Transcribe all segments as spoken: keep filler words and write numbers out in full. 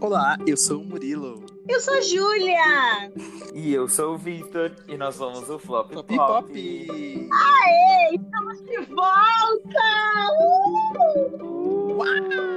Olá, eu sou o Murilo. Eu sou a Júlia. E eu sou o Victor. E nós somos o Flop Pop Pop. Pop. Aê, estamos de volta! Uh!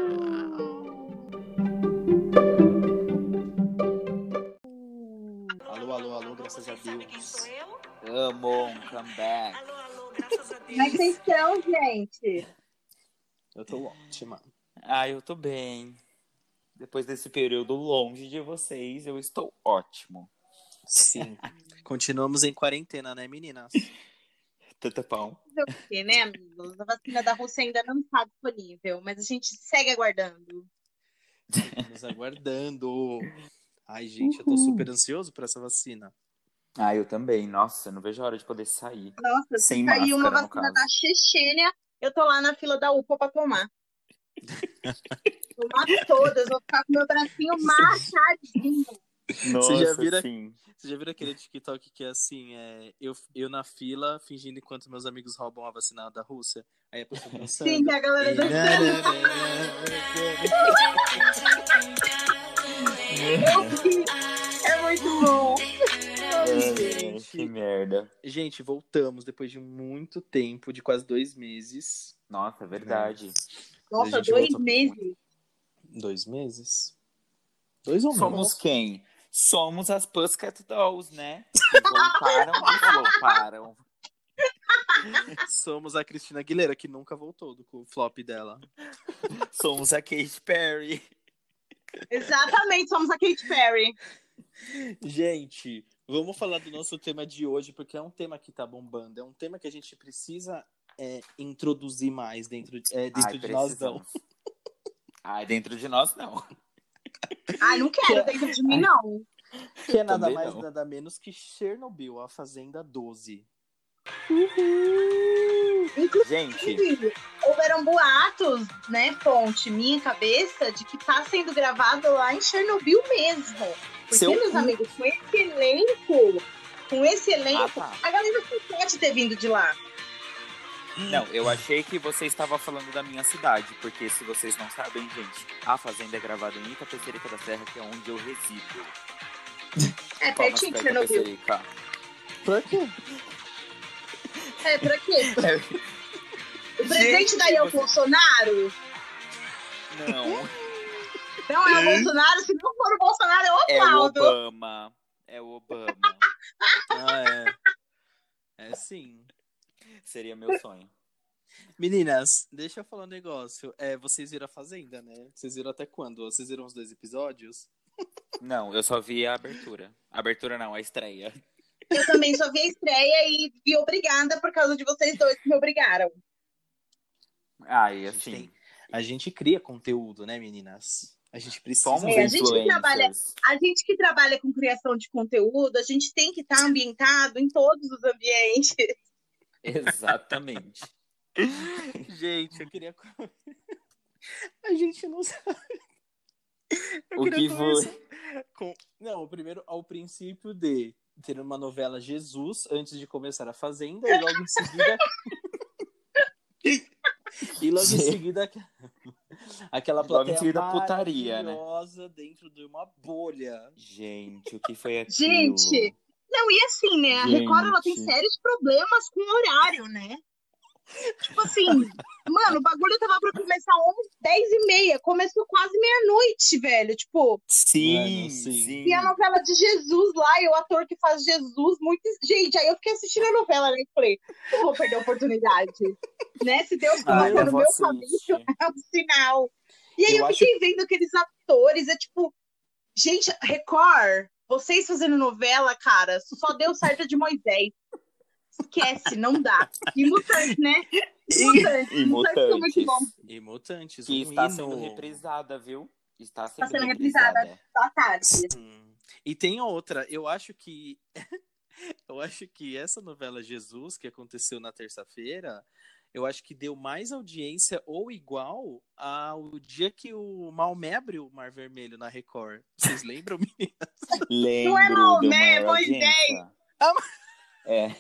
Alô, alô, alô, graças a Deus. Amo um comeback. Alô, alô, graças a Deus. Como é que vocês estão, gente? Eu tô ótima. Ah, eu tô bem. Depois desse período longe de vocês, eu estou ótimo. Sim. Continuamos em quarentena, né, meninas? Tutupão. Fazer o quê, né, amigos? A vacina da Rússia ainda não está disponível, mas a gente segue aguardando. Estamos aguardando. Ai, gente, eu tô super ansioso por essa vacina. Ah, eu também. Nossa, não vejo a hora de poder sair. Nossa, Sem se sair uma máscara, no vacina caso. da Chechênia, eu tô lá na fila da U P A pra tomar. Tomar todas, vou ficar com meu bracinho machadinho. Nossa, Você já vira- sim. Você já viu aquele TikTok que é assim, é, eu, eu na fila, fingindo enquanto meus amigos roubam a vacina da Rússia? Aí a pessoa dançando. Sim, que a galera E dançando. É muito bom. Ai, que merda. Gente, voltamos depois de muito tempo, de quase dois meses. Nossa, é verdade. A Nossa, gente dois voltou- meses. Dois meses? Dois ou Somos menos? quem? Somos as Pussycat Dolls, né? Que voltaram e floparam. Somos a Cristina Aguilera, que nunca voltou do flop dela. Somos a Katy Perry. Exatamente, somos a Katy Perry. Gente, vamos falar do nosso tema de hoje, porque é um tema que tá bombando. É um tema que a gente precisa é, introduzir mais dentro, de- é, dentro Ai, de nós, não. precisamos. Ai, dentro de nós, não. Ai, não quero dentro de mim, não. Que é nada Também mais, não. nada menos que Chernobyl, a Fazenda doze. Gente, Inclusive, houveram boatos, né, fonte, minha cabeça, de que tá sendo gravado lá em Chernobyl mesmo. Porque, Seu meus cu. amigos, com esse elenco, com esse elenco, Ah, tá. a galera não pode ter vindo de lá. não, eu achei que você estava falando da minha cidade, porque se vocês não sabem, gente, a Fazenda é gravada em Itapecerica da Serra, que é onde eu resido. É Palmas pertinho pra de Chernobyl. Itapecerica. Por quê? É, pra quê? É, O presidente daí é o você- Bolsonaro? não, Não é o Bolsonaro? Se não for o Bolsonaro, é o é o Oswaldo. Obama. É o Obama. Ah, é. É sim. Seria meu sonho. Meninas, deixa eu falar um negócio. É, vocês viram a Fazenda, né? Vocês viram até quando? Vocês viram os dois episódios? Não, eu só vi a abertura. A abertura não, a estreia. Eu também só vi a estreia e vi obrigada por causa de vocês dois que me obrigaram. Ai, A gente, assim, tem- a gente cria conteúdo, né, meninas? A gente precisa. somos É, a gente que influencers. trabalha- A gente que trabalha com criação de conteúdo, a gente tem que estar ambientado em todos os ambientes. Exatamente. Gente, eu queria. A gente não sabe. Eu O queria que começar foi? com... Não, primeiro ao princípio de ter uma novela Jesus antes de começar a Fazenda e logo em seguida. E logo em Gente. seguida aquela Logo em plateia seguida, putaria, né? maravilhosa dentro de uma bolha. Gente, o que foi aquilo? Gente, Não, e assim, né? A Gente. Record, ela tem sérios problemas com o horário, né? Tipo assim, mano, o bagulho tava pra começar onze, dez e meia. Começou quase meia-noite, velho. Tipo, Sim, Mano, sim. sim. e a novela de Jesus lá, e o ator que faz Jesus, muito. Gente, aí eu fiquei assistindo a novela, né? E falei, eu vou perder a oportunidade. Né? Se Deus Ai, colocou eu no vou meu assistir. caminho, é um sinal. E aí eu, Eu acho- fiquei vendo aqueles atores, é tipo, gente, Record, vocês fazendo novela, cara, só deu certo de Moisés. Esquece, não dá. E Mutante, né? Mutante. E Mutante foi muito bom. Mutantes. E Mutantes, Que um está hino. sendo reprisada, viu? Está sendo, sendo reprisada. reprisada. À tarde. Hum. E tem outra, eu acho que eu acho que essa novela Jesus que aconteceu na terça-feira, eu acho que deu mais audiência ou igual ao dia que o Maomé abriu o Mar Vermelho na Record. Vocês lembram, meninas? Lembro Não é Maomé, de uma é audiência. Ah, É.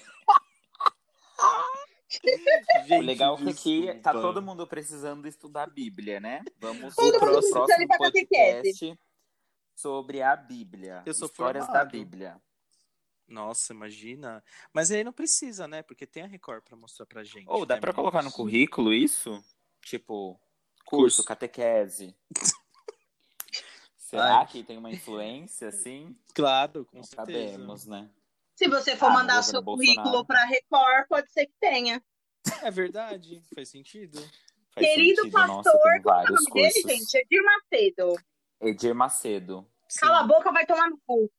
Gente, O legal é que aqui desculpa. tá todo mundo precisando estudar a Bíblia, né? Vamos Todo pro mundo próximo precisando ir pra catequese. podcast. sobre a Bíblia. Eu sou Histórias formado. da Bíblia. Nossa, imagina. Mas aí não precisa, né? Porque tem a Record pra mostrar pra gente. Ou dá né, pra colocar no meninos? currículo isso? Tipo, Curso. curso, catequese. Será Ai. que tem uma influência, assim? Claro, com Não certeza. sabemos, né? Se você for Ah, no mandar governo seu Bolsonaro. currículo pra Record, pode ser que tenha. É verdade, faz sentido. Faz Querido sentido, pastor, nossa, tem qual é o vários nome dele, cursos. gente? Edir Macedo. Edir Macedo. Cala a Sim. boca, vai tomar no cu.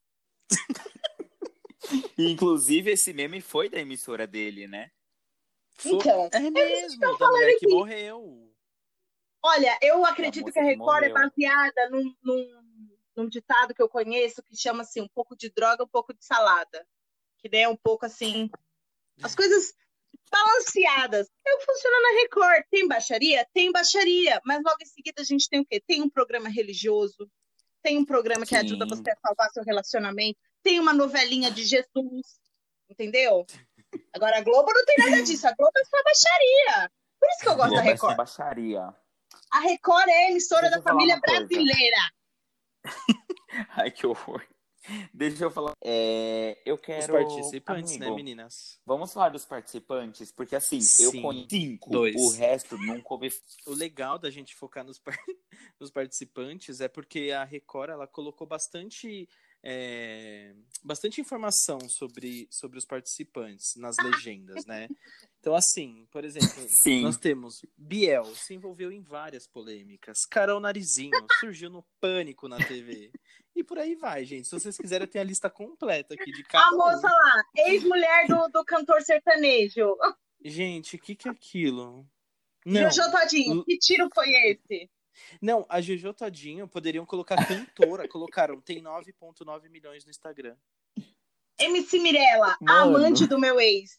E, inclusive, esse meme foi da emissora dele, né? Foi- Então, é mesmo, da mulher que morreu. Olha, eu Da acredito moça que a que Record é morreu. baseada num, num, num ditado que eu conheço que chama assim, um pouco de droga, um pouco de salada. Que daí é um pouco assim, as coisas balanceadas. Eu funciono na Record. Tem baixaria? Tem baixaria. Mas logo em seguida a gente tem o quê? Tem um programa religioso, tem um programa que ajuda Sim. você a salvar seu relacionamento, tem uma novelinha de Jesus, entendeu? Agora a Globo não tem nada disso, a Globo é só baixaria. Por isso que eu gosto da Globo é só Record. baixaria. A Record é a emissora Deixa da eu falar família uma coisa. brasileira. Ai, que horror. Deixa eu falar. É, eu quero. Os participantes, Amigo, né, meninas? vamos falar dos participantes, porque assim, eu Sim. conheço cinco, Dois. o resto nunca ouvi. O legal da gente focar nos, par- nos participantes é porque a Record ela colocou bastante, é, bastante informação sobre, sobre os participantes nas legendas, né? Então, assim, por exemplo, Sim. nós temos Biel, se envolveu em várias polêmicas. Carol Narizinho, surgiu no Pânico na T V. E por aí vai, gente. Se vocês quiserem, eu tenho a lista completa aqui de cada A moça um. lá, ex-mulher do, do cantor sertanejo. Gente, o que, que é aquilo? Não. Jojo Todinho, que tiro foi esse? Não, a Jojo Todinho poderiam colocar cantora. Colocaram, tem nove vírgula nove milhões no Instagram. M C Mirella, a Mano. amante do meu ex.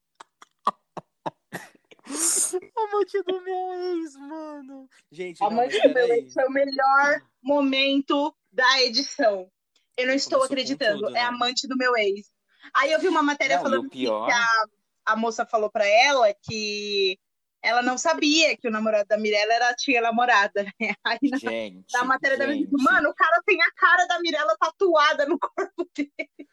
Amante do meu ex, mano. Gente, A não, mas amante do meu peraí. ex foi o melhor momento da edição. Eu não estou Começou com acreditando, tudo, é né? amante do meu ex. Aí eu vi uma matéria Não, e falando o assim, pior. que a, a moça falou pra ela que ela não sabia que o namorado da Mirella era tinha namorada, né? Aí na, Gente. na matéria da gente. Mirella, mano, o cara tem a cara da Mirella tatuada no corpo dele.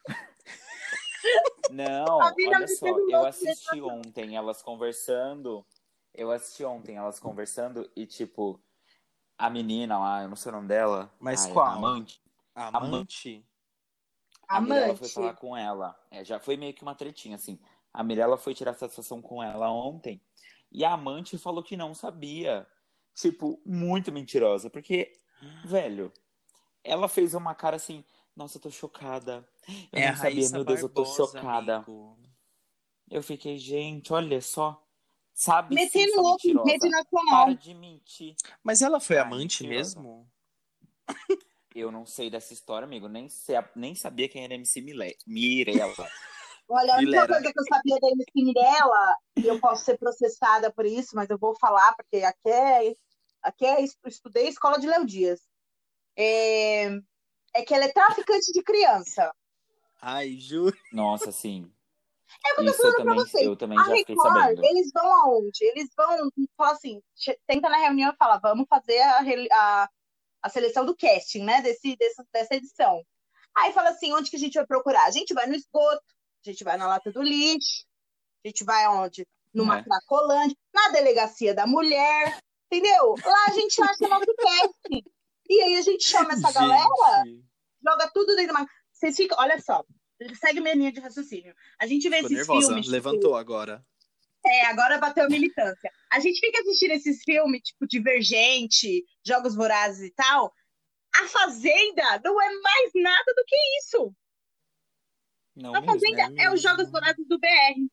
Não, A mina olha me só, fez um eu louco assisti ontem elas conversando. Eu assisti ontem elas conversando e, tipo, a menina lá, eu não sei o nome dela. Mas ai, qual? a Amante. Amante? A Mirella foi Amante. falar com ela. É, já foi meio que uma tretinha, assim. A Mirella foi tirar satisfação com ela ontem. E a Amante falou que não sabia. Tipo, muito mentirosa. Porque, velho, ela fez uma cara assim, nossa, eu tô chocada. Eu É não a sabia, Raíssa meu Deus, eu tô Barbosa, chocada. amigo. Eu fiquei, gente, olha só. Sabe sim, Metendo sua louco em rede mentirosa. nacional. Para de mentir. Mas ela foi Ai, amante mentirosa. mesmo? Eu não sei dessa história, amigo. Nem, sei, nem sabia quem era M C Mile- Mirella. Olha, a única Milera. coisa que eu sabia da M C Mirella, e eu posso ser processada por isso, mas eu vou falar, porque aqui é, aqui é eu estudei escola de Léo Dias. É, é que ela é traficante de criança. Ai, juro. Nossa, sim. É o que eu tô Isso eu falando pra também, vocês. eu também A já fiquei Record, sabendo. eles vão aonde? Eles vão, falam assim, che- senta na reunião e fala, vamos fazer a, re- a, a seleção do casting, né, desse, dessa, dessa edição. Aí fala assim, onde que a gente vai procurar? A gente vai no esgoto, a gente vai na lata do lixo, a gente vai aonde? Numa É. Cracolândia, na delegacia da mulher, entendeu? Lá a gente acha nosso casting. E aí a gente chama essa galera, Gente. joga tudo dentro de uma... Vocês ficam, olha só, segue minha linha de raciocínio. A gente vê Ficou esses nervosa. filmes, tipo, Levantou agora. é, agora bateu a militância. A gente fica assistindo esses filmes, tipo, Divergente, Jogos Vorazes e tal. A Fazenda não é mais nada do que isso. Não A mesmo. Fazenda é é, os mesmo. Jogos Vorazes do B R.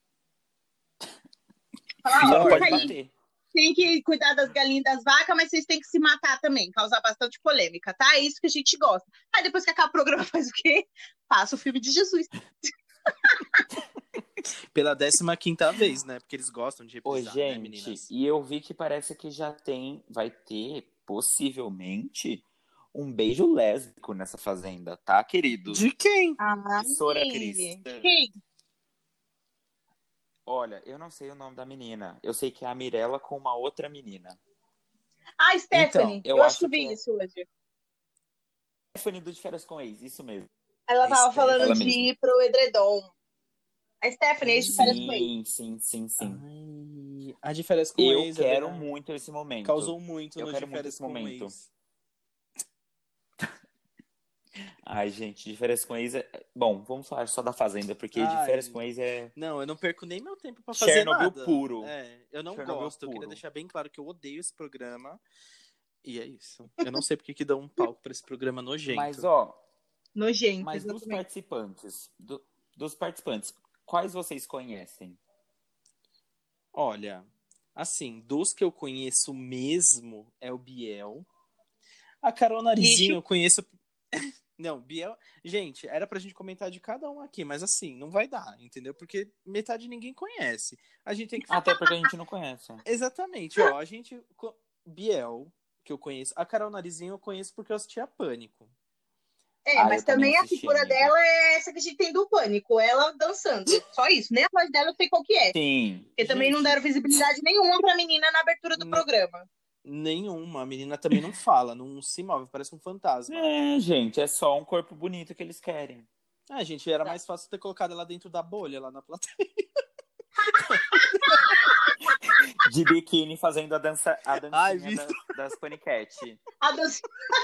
Fala, Pior, ó, pode fica aí. bater. Tem que cuidar das galinhas e das vacas, mas vocês têm que se matar também, causar bastante polêmica, tá? É isso que a gente gosta. Aí depois que acaba o programa, faz o quê? Passa o filme de Jesus. Pela décima quinta vez, né? Porque eles gostam de Ô, reprisar, né, gente, meninas? e eu vi que parece que já tem, vai ter, possivelmente, um beijo lésbico nessa fazenda, tá, querido? De quem? Ah, Professora sim. Cristã. Quem? Olha, eu não sei o nome da menina. Eu sei que é a Mirella com uma outra menina. Ah, Stephanie. Então, eu eu acho acho que vi que é- isso hoje. Stephanie do De Férias com Ex, isso mesmo. Ela A tava falando Ela de mesma. ir pro edredom. A Stephanie, de férias com ex. Sim, sim, sim, sim. Ai, a de férias com Eu ex, é quero verdade. muito esse momento. Causou muito Eu no quero de muito férias esse com momento. ex. Ai, gente, De Férias com Ex é... Bom, vamos falar só da Fazenda, porque De Ai, Férias com Ex é não, eu não perco nem meu tempo pra fazer Chernobyl nada. puro. É, eu não Chernobyl gosto. Eu queria puro. deixar bem claro que eu odeio esse programa. E é isso. Eu não sei porque que dão um palco pra esse programa nojento. Mas, ó, Nojento, mas dos exatamente. participantes, do- dos participantes, quais vocês conhecem? Olha, assim, dos que eu conheço mesmo é o Biel. A Carol Narizinho Lixo. eu conheço. Não, Biel. Gente, era pra gente comentar de cada um aqui, mas assim, não vai dar, entendeu? Porque metade ninguém conhece. A gente tem que. Até porque a gente não conhece. Exatamente, ó. A gente. co- Biel, que eu conheço. A Carol Narizinho eu conheço porque eu assistia Pânico. É, Ah, mas eu também também a assisti, figura amiga. dela é essa que a gente tem do Pânico, ela dançando. Só isso. Nem a voz dela eu sei qual que é. Sim. Porque também não Gente, deram visibilidade nenhuma pra menina na abertura do Ne- programa. nenhuma. A menina também não fala, não se move, parece um fantasma. É, gente, é só um corpo bonito que eles querem. Ah, gente, era mais fácil ter colocado ela dentro da bolha, lá na plateia. De biquíni fazendo a dança, a dancinha Ai, vi- da- das paniquete. A dança.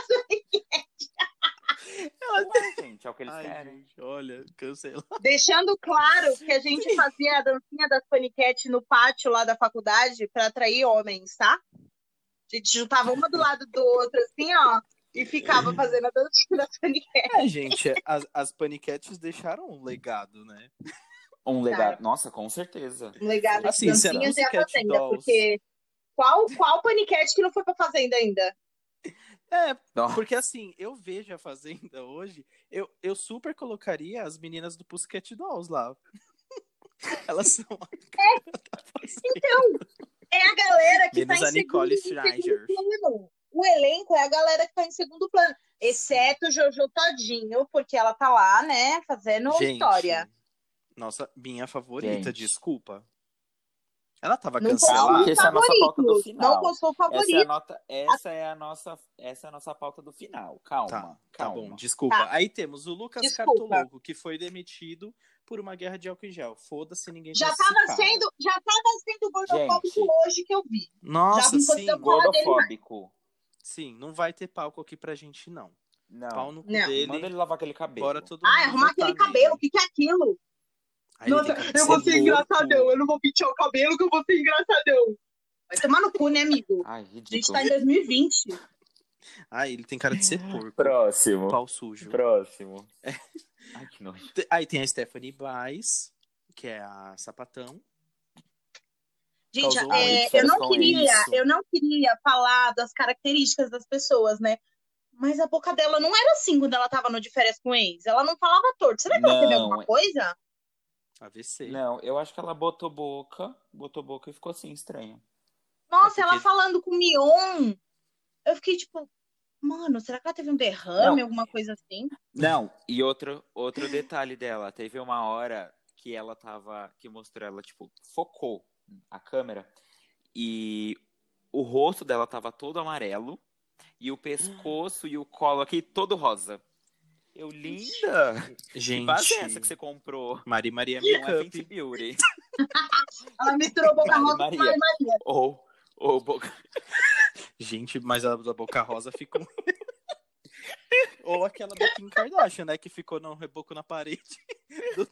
Não é, gente, é o que eles Ai, querem. gente, olha, cancela. Deixando claro que a gente fazia a dancinha das paniquete no pátio lá da faculdade pra atrair homens, tá? A gente juntava uma do lado do outro, assim, ó, e ficava fazendo a dancinha das paniquete. É, gente, as, as paniquetes deixaram um legado, né? Um legado. Nossa, com certeza. Um legado Assim, de será dancinhas e a Pussycat Fazenda, Dolls? porque qual, qual paniquete que não foi pra Fazenda ainda? É, Nossa. porque assim, eu vejo a Fazenda hoje, eu, eu super colocaria as meninas do Pussycat Dolls lá. Elas são a cara da Fazenda. Então, é a galera que Menos tá em a Nicole segundo, em segundo Stranger. plano. O elenco é a galera que tá em segundo plano. Exceto o Jojo Todinho, porque ela tá lá, né, fazendo Gente, história. nossa, minha favorita, Gente. desculpa. Ela tava Não cancelada? postou Essa é a nossa pauta do favorito. final. Não postou Essa é a, favorito. nota, essa, é a nossa, essa é a nossa pauta do final. Calma, Tá, tá calma. bom, desculpa. Tá. Aí temos o Lucas Desculpa. Cartoloco, que foi demitido por uma guerra de álcool em gel. Foda-se, ninguém Já conhece esse tava cara. sendo, já tava sendo gordofóbico Gente. hoje que eu vi. Nossa, Já não sim, podemos falar dele mais. Gordofóbico. sim, não vai ter palco aqui pra gente, não. Pau Não. no cu Não. dele, Manda ele lavar aquele cabelo. bora todo Ai, mundo arrumar votar aquele cabelo, nele. o que, que é aquilo? Aí ele Nossa, tem cara de eu vou ser ser louco. engraçadão, eu não vou pentear o cabelo que eu vou ser engraçadão. Vai tomar no cu, né, amigo? Ai, A gente ridículo. tá em dois mil e vinte. Ah, ele tem cara de ser porco. Próximo. Pau sujo. Próximo. Ai, que nojo. Te- Aí tem a Stephanie Baez, que é a sapatão. Gente, Causou é, muito eu férias não com queria, isso. eu não queria falar das características das pessoas, né? Mas a boca dela não era assim quando ela tava no de férias com ex. Ela não falava torto. Será que ela teve Não, alguma coisa? A V C. Não, eu acho que ela botou boca, botou boca e ficou assim, estranha. Nossa, É porque- ela falando com o Mion. Eu fiquei tipo, mano, será que ela teve um derrame, Não. alguma coisa assim? Não, e outro, outro detalhe dela, teve uma hora que ela tava, que mostrou ela, tipo, focou a câmera e o rosto dela tava todo amarelo e o pescoço e o colo aqui todo rosa. Eu, linda! Que Gente, base é essa que você comprou? Mari Maria Não é Makeup. Fenty Beauty. Ela misturou boca Mari rosa com Maria. Mari Maria. Ou, ou boca... Gente, mas a da Boca Rosa ficou... Ou aquela da Kim Kardashian, né? Que ficou no reboco na parede. Do...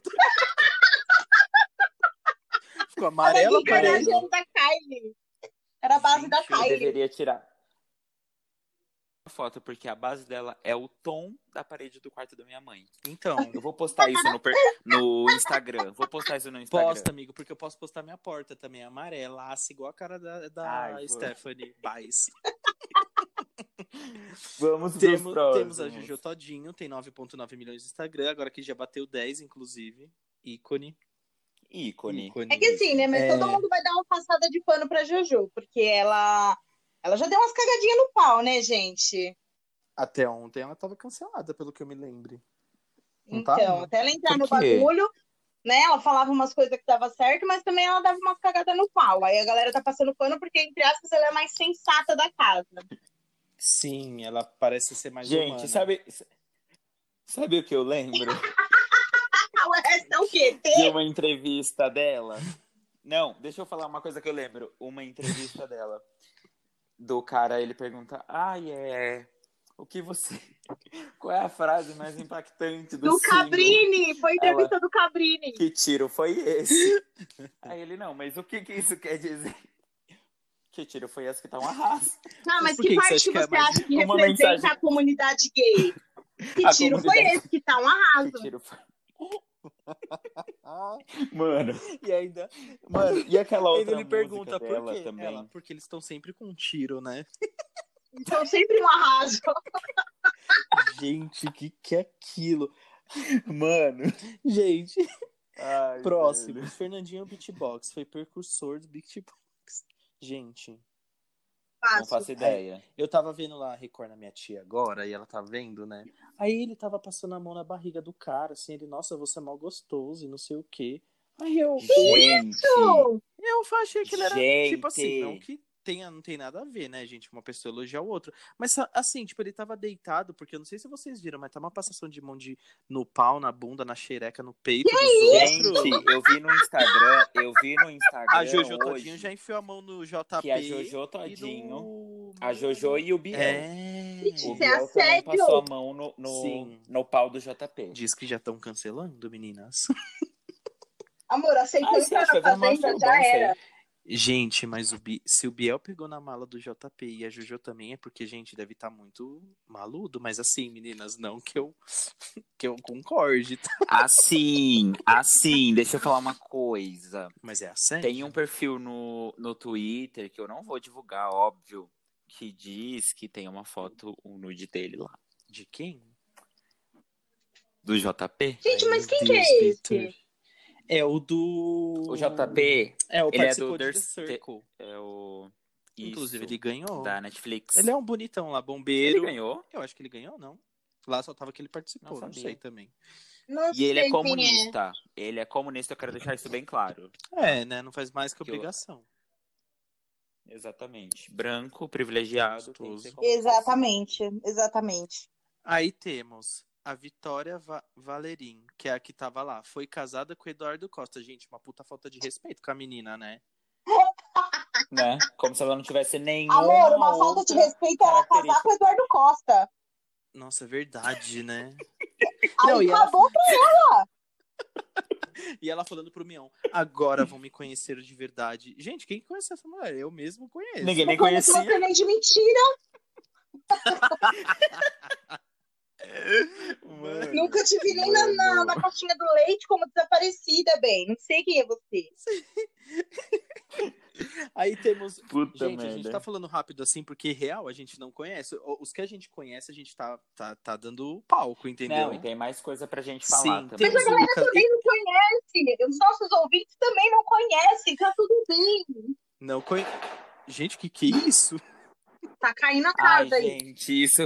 Ficou amarela a A da Kim Kardashian parede. era da Kylie. Era a base da Gente, Eu Kylie. deveria tirar a foto, porque a base dela é o tom da parede do quarto da minha mãe. Então, Eu vou postar isso no, per- no Instagram. Vou postar isso no Instagram. posta, amigo, porque eu posso postar minha porta também, amarelaça, igual a cara da, da Ai, vou. Stephanie Baez. Vamos pros Temos, próximos. temos a Jojo Todinho, tem nove vírgula nove milhões no Instagram, agora que já bateu dez, inclusive. Ícone. Ícone. Ícone. É que assim, né? Mas É. todo mundo vai dar uma passada de pano pra Jojo, porque ela, ela já deu umas cagadinhas no pau, né, gente? Até ontem ela tava cancelada, pelo que eu me lembre. Não Então, tava? até ela entrar Por no quê? bagulho, né? Ela falava umas coisas que dava certo, mas também ela dava umas cagadas no pau. Aí a galera tá passando pano porque, entre aspas, ela é a mais sensata da casa. Sim, ela parece ser mais Gente, humana. sabe, sabe o que eu lembro? O resto é o quê? De T? uma entrevista dela. Não, deixa eu falar uma coisa que eu lembro. Uma entrevista dela. Do cara, ele pergunta, ai, é... O que você... Qual é a frase mais impactante do, Do single? Cabrini! Foi a entrevista Ela, do Cabrini. que tiro foi esse? Aí ele, não, mas o que que isso quer dizer? Que tiro foi esse que tá um arraso? Ah, mas Por que que que parte você que acha que é você mais acha que uma representa mensagem? a comunidade gay? Que A tiro foi comunidade- esse que tá um Que arraso? tiro foi... Ah, Mano, e ainda, mano, e aquela ainda outra ele música pergunta por dela quê? também? Ela, porque eles estão sempre com um tiro, né? Então sempre um arraso. Gente, o que que é aquilo? Mano. Gente, Ai, próximo. velho. Fernandinho Beatbox foi precursor do Beatbox. Gente, Não Fácil. faço ideia. eu tava vendo lá a Record na minha tia agora, e ela tá vendo, né? Aí ele tava passando a mão na barriga do cara, assim, ele, nossa, você é mal gostoso e não sei o quê. Aí eu, Gente, Isso! eu achei que ele era, Gente. tipo assim, não que tenha, não tem nada a ver, né, gente? Uma pessoa elogiar o outro. Mas, assim, tipo, ele tava deitado, porque eu não sei se vocês viram, mas tá uma passação de mão de, no pau, na bunda, na xereca, no peito dos outros. gente, eu vi no Instagram, eu vi no Instagram A Jojo hoje Todinho já enfiou a mão no J P. que a Jojo e Todinho, no... a Jojo e o Biel. É. O Isso é Biel também assédio. passou a mão no, no, Sim. no pau do J P. Diz que já estão cancelando, meninas. Amor, aceitou Ai, você entrar acha? na Vai virar fazenda, macho já bom, era. Gente, mas o Bi... se o Biel pegou na mala do J P e a Jojo também, é porque, gente, deve estar muito maludo. Mas assim, meninas, não que eu, que eu concorde, tá? Assim, assim, deixa eu falar uma coisa. Mas é assédio. Tem um perfil no, no Twitter, que eu não vou divulgar, óbvio, que diz que tem uma foto, um nude dele lá. De quem? Do J P. Gente, Ai, mas meu quem que é Deus, esse? Vitor. É o do... O J P, É, o ele é participou do de The The- Circle. é o... Inclusive, Isso, ele ganhou. da Netflix. Ele é um bonitão lá, Ele bombeiro. ganhou? Eu acho que ele ganhou, não? Lá só tava que ele participou, Não não, sabia. sei também. Não E ele é sei quem comunista. Ele é comunista, eu quero deixar isso bem claro. É, né? Não faz mais que Que eu- obrigação. Exatamente. Branco, privilegiado. Tem que ser Gostoso. é. comunista. Exatamente, exatamente. Aí temos a Vitória Va- Valerim, que é a que tava lá. Foi casada com o Eduardo Costa. Gente, uma puta falta de respeito com a menina, né? Né? Como se ela não tivesse nenhuma Amor, uma falta de outra respeito é ela casar característica. com o Eduardo Costa. Nossa, é verdade, né? Aí Não, e ela- acabou pra E ela falando pro Mion, agora vão me conhecer de verdade. Gente, quem conhece essa mulher? Eu mesmo conheço. Ninguém nem não conheço conhecia. você nem de mentira. Mano, Nunca te vi nem na, na, Mano. na caixinha do leite como desaparecida, bem. Não sei quem é você. Aí temos... Puta Gente, merda. a gente tá falando rápido assim, porque real a gente não conhece. O- Os que a gente conhece, a gente tá, tá, tá dando palco, entendeu? Não, e tem mais coisa pra gente Sim, falar também. temos o Lucas... Também não conhece. Os nossos ouvintes também não conhecem. Tá tudo bem. Não conhe... Gente, que que é isso? Tá caindo a Ai, casa aí. gente, isso...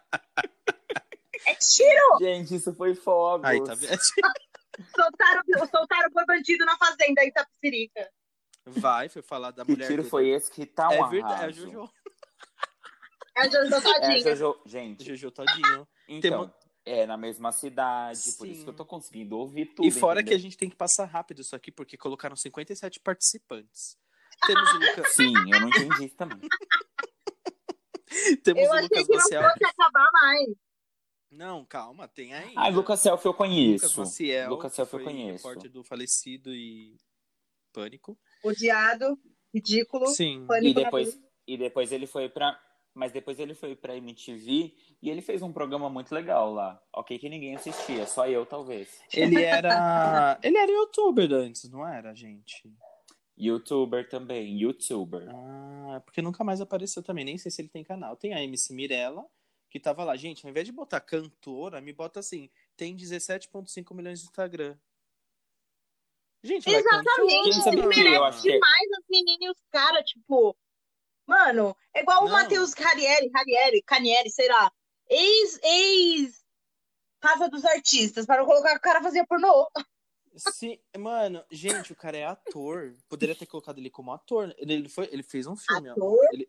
É tiro. Gente, isso foi fogos. Aí, tá vendo? Soltaram, soltaram o boi bandido na fazenda em Itapecerica. Vai, foi falar da Que mulher tiro dele. foi esse que tá um É verdade, é a arraso? Jojo. É a Jojo É a Todinha. Jojo... Gente, Jojo todinho. então, é na mesma cidade, por Sim. isso que eu tô conseguindo ouvir tudo, E fora entendeu? que a gente tem que passar rápido isso aqui, porque colocaram cinquenta e sete participantes. Temos o Lucas, Sim, eu não entendi isso também. temos Eu o achei Lucas que não Maciel. fosse acabar mais. Não, calma, tem ainda. Ah, Lucas Selfie eu Lucas conheço. Maciel, Lucas Selfie eu foi conheço. repórter do Falecido e Pânico. Odiado, ridículo. Sim. Pânico E na depois, e depois ele foi pra... Mas depois ele foi pra M T V e ele fez um programa muito legal lá. Ok que ninguém assistia, só eu talvez. Ele era. Ele era youtuber antes, não era, gente? Youtuber também, youtuber. Ah, porque nunca mais apareceu também. Nem sei se ele tem canal. Tem a M C Mirella, que tava lá. Gente, ao invés de botar cantora, me bota assim: tem dezessete vírgula cinco milhões de Instagram. Gente, ela é Exatamente. Quem sabe Ele o quê? merece Eu acho que- demais as meninas e os caras, tipo... Mano, é igual o Não. Matheus Carieri, Carieri, Canieri, sei lá. Ex, ex... Casa dos Artistas, para não colocar que o cara fazia pornô. Sim, mano, gente, o cara é ator. Poderia ter colocado ele como ator. Ele, ele, foi, ele fez um filme. ó. Ator? Ele,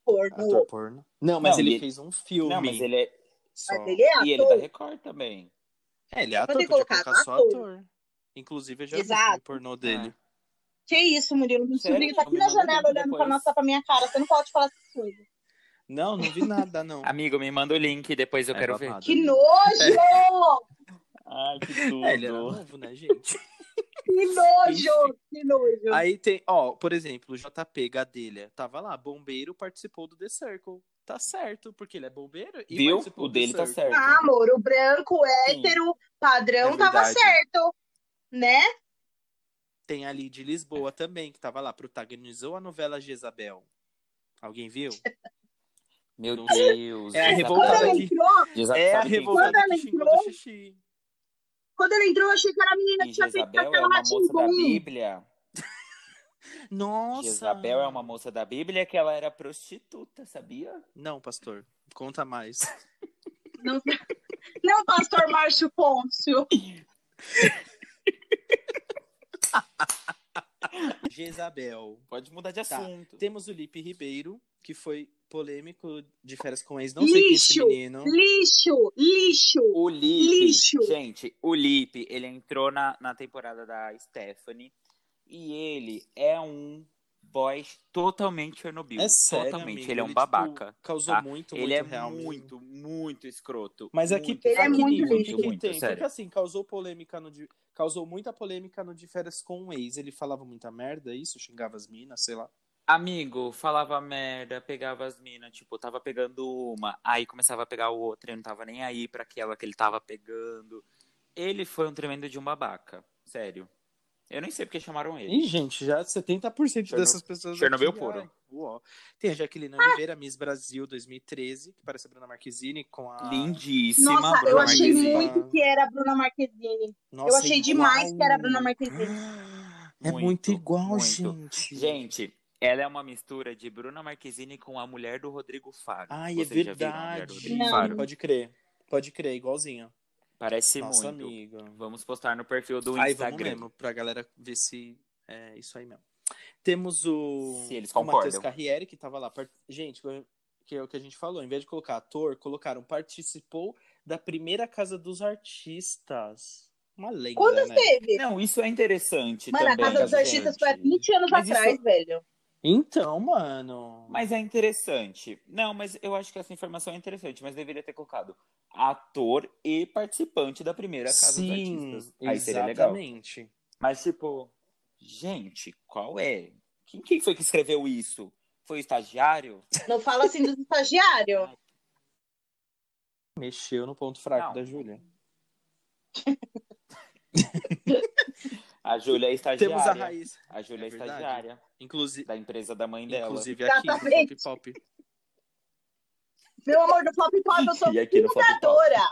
pornô. Ator porno. Não, mas Não, ele e- fez um filme. Não, mas ele é. só. Mas ele é E ele da ator. Record também. É, ele é Eu ator, podia podia colocar colocar só ator. ator. Inclusive, eu já vi o Exato. filme pornô dele. Que isso, Murilo? Meu Sério, sobrinho tá amigo? aqui na Me manda o janela link olhando pra, depois. nossa, pra minha cara. Você não pode falar essas coisas. Não, não vi nada, não. Amigo, me manda o link, depois eu É quero ver. babado. Que nojo! Ai, que tudo. É, ele era novo, né, gente? Que nojo! Enfim. Que nojo! Aí tem, ó, por exemplo, o J P Gadelha. Tava lá, bombeiro, participou do The Circle. Tá certo, porque ele é bombeiro e Viu? participou O do dele The tá Circle. certo. Ah, amor, o branco, hétero, padrão, É tava verdade. certo. Né? Tem ali de Lisboa também, que tava lá, protagonizou a novela Jezabel. Alguém viu? Meu Não Deus. É a Quando revoltada ela aqui. entrou, Jeza- É a sabe quem revoltada Quando ela que xingou entrou- do xixi. quando ela entrou, eu achei que era a menina E que tinha feito Jezabel é aquela uma moça da Rá-Tim-Bum. Bíblia. Nossa! Jezabel é uma moça da Bíblia que ela era prostituta, sabia? Não, pastor. Conta mais. Não, não, pastor Márcio Pôncio. Jezabel. Pode mudar de Tá. assunto. Temos o Lipe Ribeiro, que foi polêmico de férias com ex. Não sei quem é esse Lixo, menino. lixo, lixo. O Lipe, Lixo. gente, o Lipe, ele entrou na, na temporada da Stephanie e ele é um boy totalmente Chernobyl. É sério, Totalmente, amigo. ele é um tipo, babaca. causou tá? muito, Ele muito é real. muito, muito escroto. Mas aqui, muito Ele é a que muito nível? O lixo. que, que muito, tem? sério. Porque assim, causou polêmica no de... causou muita polêmica no de férias com o ex. Ele falava muita merda, é isso? Xingava as minas, sei lá. Amigo, falava merda, pegava as minas, tipo, tava pegando uma, aí começava a pegar outra, e não tava nem aí pra aquela que ele tava pegando. Ele foi um tremendo de um babaca, sério. Eu nem sei porque chamaram ele. Ih, gente, já setenta por cento Cherno- dessas pessoas Chernobyl aqui, puro. ai, uó. Tem a Jaqueline Oliveira, Miss Brasil dois mil e treze, que parece a Bruna Marquezine, com a... Lindíssima, Nossa, Bruna eu achei Marquezine. muito que era a Bruna Marquezine. Nossa, eu achei igual. demais que era a Bruna Marquezine. É muito, Muito, igual, muito. gente. Gente, ela é uma mistura de Bruna Marquezine com a mulher do Rodrigo Faro. Ai, Vocês é já viram a mulher do verdade. Rodrigo Não. Faro? Pode crer. Pode crer, igualzinho. Parece Nossa, muito. amigo. Vamos postar no perfil do Aí vamos Instagram. mesmo, pra galera ver se é isso aí mesmo. Temos o, Se eles o Matheus concordam. Carriere, que tava lá. part- Gente, que é o que a gente falou. Em vez de colocar ator, colocaram participou da primeira Casa dos Artistas. Uma lenda, Quando né? teve? Não, isso é interessante Mano, a também, Casa dos gente. Artistas foi há vinte anos Mas atrás, isso- velho. Então, mano. Mas é interessante. Não, mas eu acho que essa informação é interessante, mas deveria ter colocado ator e participante da primeira Casa Sim, dos Artistas. Aí seria legal. exatamente. Mas, tipo, gente, qual é? Quem, quem foi que escreveu isso? Foi o estagiário? Não fala assim dos estagiários. Mexeu no ponto fraco Não. da Júlia. A Júlia é estagiária. Temos a Raíssa. A Júlia é, É verdade. estagiária Inclusive, da empresa da mãe dela. inclusive aqui no Exatamente. Flop Pop. Meu amor, do Flop Pop, eu sou E aqui no Flop Pop. fundadora.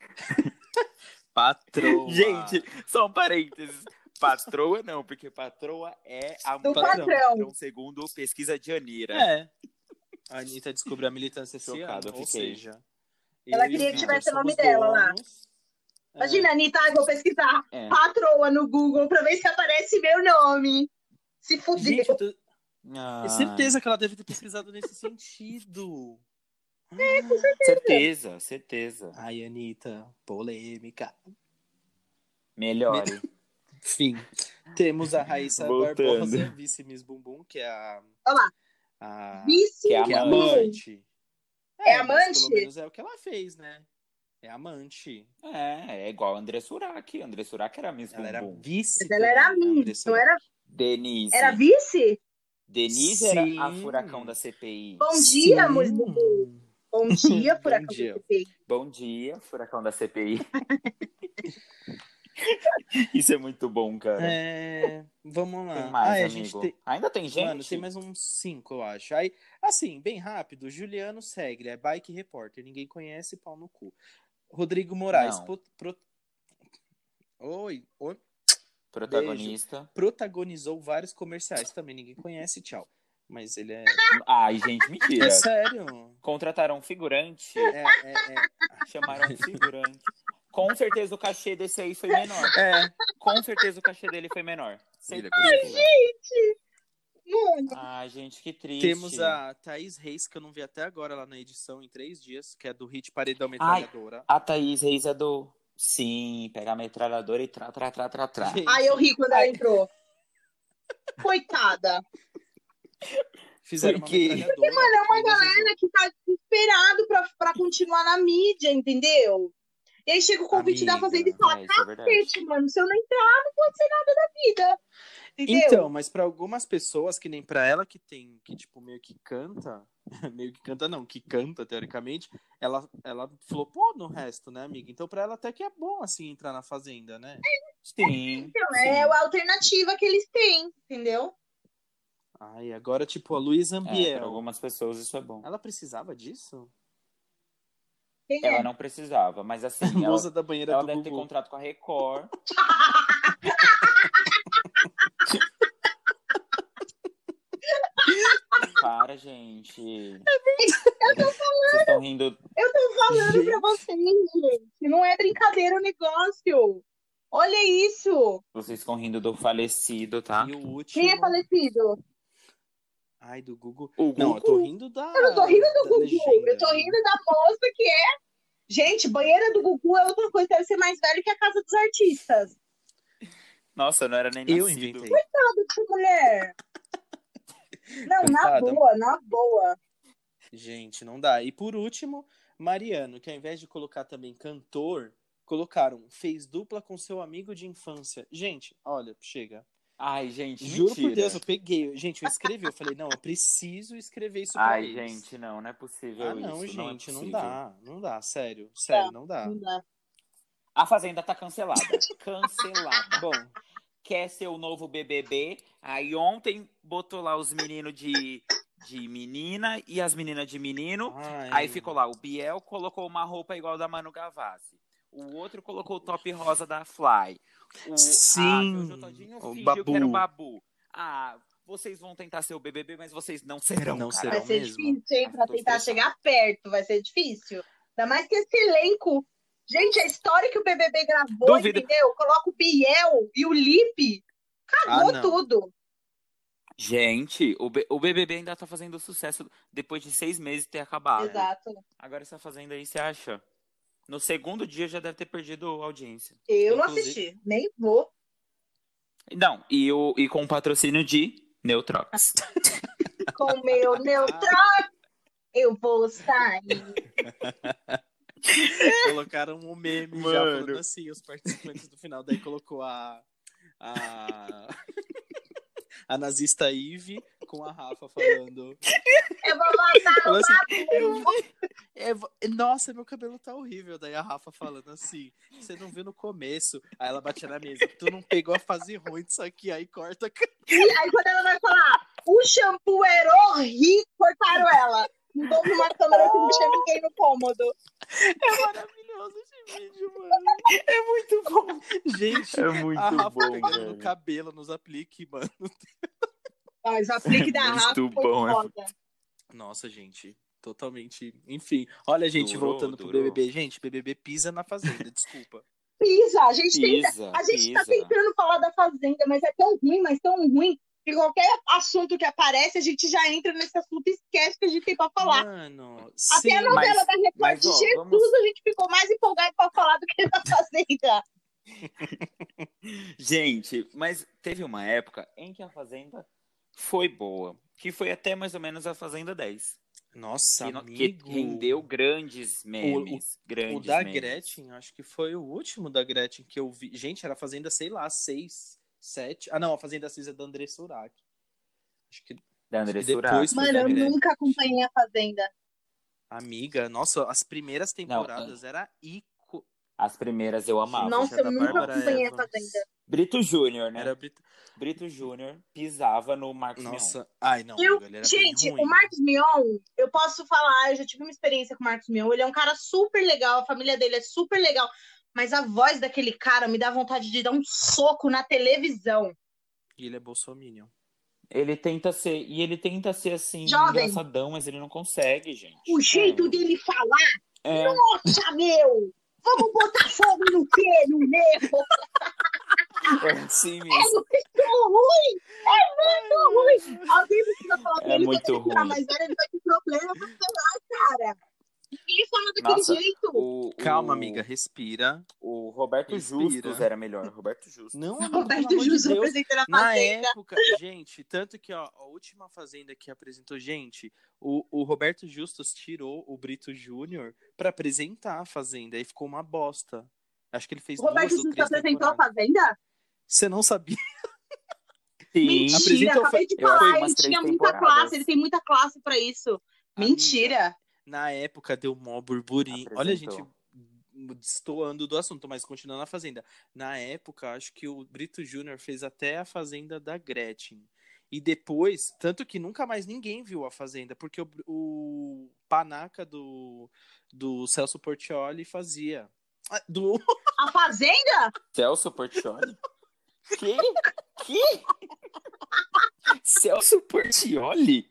Patroa. Gente, só um parênteses. Patroa não, porque patroa é a Do mãe patrão. segundo pesquisa de Anira. É. A Anitta descobriu a militância esse Chocado, ano, eu ou fiquei. seja... Ela eu e queria o que Vitor tivesse o nome somos dela lá. donos. Imagina, Anitta, eu vou pesquisar É. patroa no Google pra ver se aparece meu nome. Se É. fuder. Gente, eu tô... Ah, é certeza que ela deve ter pesquisado nesse sentido. certeza, certeza. Ai, Anitta, polêmica. Melhore. Enfim, temos a Raíssa Voltando. Barbosa, vice Miss Bumbum, que é a... Olha lá. a Vice Que é a que é amante. amante. É mas amante? pelo menos é o que ela fez, né? É amante. É, é igual a André Surak. A André Surak era Miss Ela era Bumbum. vice. Mas ela era também, a Miss, Andressa não era, Denise. era vice? Denise era Sim. a furacão da C P I. Bom dia, Sim. Miss Bumbum. Bom dia, Bom furacão dia. do P P. Bom dia, furacão da C P I. Isso é muito bom, cara. É, vamos lá. Tem mais, ah, é, a amigo? gente tem... Ainda tem gente? Mano, tem mais uns cinco, eu acho. Aí, assim, bem rápido, Juliano Segre, é bike repórter, ninguém conhece, pau no cu. Rodrigo Moraes, Não. pro- pro- Oi, oi, Protagonista. protagonizou vários comerciais, também ninguém conhece, tchau. Mas ele é... Ai, gente, mentira. É sério. Contrataram um figurante, É, é, é, chamaram um figurante. Com certeza o cachê desse aí foi menor. é. Com certeza o cachê dele foi menor. Ele é Certeza. gostoso. Mano, Ai, gente, que triste. Temos a Thaís Reis, que eu não vi até agora lá na edição, em três dias, que é do hit Paredão Ai, Metralhadora. a Thaís Reis é do... Sim, pegar a metralhadora e tra, tra, tra, tra, tra. Gente, ai, eu ri quando ela Ai. entrou. Coitada. fizeram Por uma quê? metralhadora. Mano, é uma Ele desejou. galera que tá desesperado pra, pra continuar na mídia, entendeu? E aí chega o convite da Amiga, Fazenda e fala, É, isso é verdade. cacete, mano, se eu não entrar, não pode ser nada da vida. Entendeu? Então, mas pra algumas pessoas, que nem pra ela que tem, que tipo, meio que canta, meio que canta não, que canta, teoricamente, ela, ela flopou no resto, né, amiga? Então pra ela até que é bom, assim, entrar na Fazenda, né? Sim, Então, sim. é a alternativa que eles têm, entendeu? Ai, agora, tipo, a Luísa É, para Ambiel, algumas pessoas isso é bom. ela precisava disso? Quem Ela é? não precisava, mas assim, Musa ela, da banheira ela do deve ter Gugu. contrato com a Record. Para, gente. Vocês estão rindo. Eu tô falando Gente. pra vocês, gente. Não é brincadeira o negócio. Olha isso. Vocês estão rindo do falecido, tá? E o último... Quem é falecido? Ai, do Gugu. O Não, eu tô Gugu? rindo da Eu não tô rindo do da Gugu. legenda. Eu tô rindo da moça que é. Gente, banheira do Gugu é outra coisa. Deve ser mais velho que a Casa dos Artistas. Nossa, eu não era nem Eu nascido. inventei. Coitada dessa mulher. Não, na Coitada. boa, na boa. Gente, não dá. E por último, Mariano, que ao invés de colocar também cantor, colocaram, fez dupla com seu amigo de infância. Gente, olha, chega. Ai, gente, Juro mentira. por Deus, eu peguei. Gente, eu escrevi. Eu falei, não, eu preciso escrever isso pra Ai, eles. gente, não, não é possível Ah, não, isso. gente, não, é não, possível. dá. Não dá, sério. Sério, não dá. Não dá. A Fazenda tá cancelada. Cancelada. Bom, Quer ser o novo B B B. Aí ontem botou lá os meninos de, de menina e as meninas de menino. ai, Aí ficou lá, o Biel colocou uma roupa igual da Manu Gavassi. O outro colocou o top rosa da Fly. O, Sim, a Jojo Todinho o fingiu Babu. que era o Babu. Ah, vocês vão tentar ser o B B B, mas vocês não serão, Não cara. serão. Vai ser mesmo? difícil, hein? Pra Tô tentar estressado. chegar perto. Vai ser difícil. Ainda mais que esse elenco. Gente, a história que o B B B gravou, Duvido. entendeu? Coloca o Biel e o Lipe. Cagou Ah, não. tudo. Gente, o, B- o B B B ainda tá fazendo sucesso depois de seis meses de ter acabado. Exato. Agora essa Fazenda aí, você acha? No segundo dia já deve ter perdido a audiência. Eu não Inclusive- assisti. Nem vou. Não, e, o, e com o patrocínio de Neutrox. Com o meu neutral, eu vou sair. Colocaram um meme já Mano. falando assim, os participantes do final. Daí colocou a. A, a nazista Ive com a Rafa falando. Eu vou matar Falou o assim, Babu. é, vo- nossa, meu cabelo tá horrível. Daí a Rafa falando assim, você não viu no começo. Aí ela batia na mesa, tu não pegou a fase ruim disso aqui, aí corta. E aí quando ela vai falar, o shampoo era horrível, cortaram ela. Então uma câmera que não tinha ninguém no cômodo. É maravilhoso esse vídeo, mano. É muito bom. Gente, É muito a Rafa bom, pegando velho. no cabelo, nos apliques, mano. Mas o aplique da Muito Rafa foi bom, é. foda. Nossa, gente, totalmente. Enfim, olha, gente, Durou, voltando pro durou. B B B. Gente, B B B pisa na fazenda, desculpa. Pisa, a gente, tenta, Pisa, a gente tá pisa. tentando falar da Fazenda, mas é tão ruim, mas tão ruim, que qualquer assunto que aparece, a gente já entra nesse assunto e esquece que a gente tem pra falar. Mano, Até sim, a novela mas- da Record mas, de ó, Jesus, vamos- a gente ficou mais empolgado pra falar do que da Fazenda. Gente, mas teve uma época em que a Fazenda foi boa. Que foi até mais ou menos a Fazenda dez. Nossa, Que, no- que amigo. rendeu grandes memes. O grandes da memes. Gretchen, acho que foi o último da Gretchen que eu vi. Gente, era a Fazenda, sei lá, seis, sete. Ah, não, a Fazenda seis é da André Surak. Acho que, Da André acho que Surak. depois foi Mano, da eu Gretchen. nunca acompanhei a Fazenda. Amiga, nossa, as primeiras temporadas era ico. As primeiras eu amava. Nossa, Era eu da nunca Bárbara acompanhei a Evans. Fazenda. Brito Júnior, né? Era Brito. Brito Júnior pisava no Marcos Mion. Nossa, ai, não, Eu- amiga, ele era gente, bem ruim. o Marcos Mion, eu posso falar, eu já tive uma experiência com o Marcos Mion. Ele é um cara super legal, a família dele é super legal. Mas a voz daquele cara me dá vontade de dar um soco na televisão. E ele é bolsominion. Ele tenta ser, e ele tenta ser assim, Jovem. engraçadão, mas ele não consegue, gente. O jeito É. dele falar, É. nossa, meu! Vamos botar fogo no quê? No nego? É assim É mesmo. muito ruim! É muito ruim! Alguém precisa falar pra É ele muito que ele ficar ruim. mais velho, ele vai ter problema pra falar, cara. Ninguém fala daquele Nossa, jeito. o, Calma, o, amiga, respira. o Roberto Respira. Justus era melhor. Roberto Justus. Não, amigo, Roberto pelo amor de Justus Deus. apresentando a Na Fazenda. época, gente, tanto que ó, a última Fazenda que apresentou, gente, o, o Roberto Justus tirou o Brito Júnior pra apresentar a Fazenda. Aí ficou uma bosta. Acho que ele fez O Roberto duas ou Justus três apresentou a temporadas. Fazenda? Você não sabia? Sim. Mentira, Apresentou- acabei de eu acho falar, umas ele três tinha muita temporadas. classe, ele tem muita classe pra isso. Mentira. Na época deu mó burburinho. Olha, gente, Apresentou. destoando do assunto, mas continuando na Fazenda. Na época, acho que o Brito Júnior fez até a Fazenda da Gretchen. E depois, tanto que nunca mais ninguém viu a Fazenda, porque o, o panaca do, do Celso Portiolli fazia. Ah, Do, A Fazenda? Celso Portiolli? Que? Que? Celso Portiolli?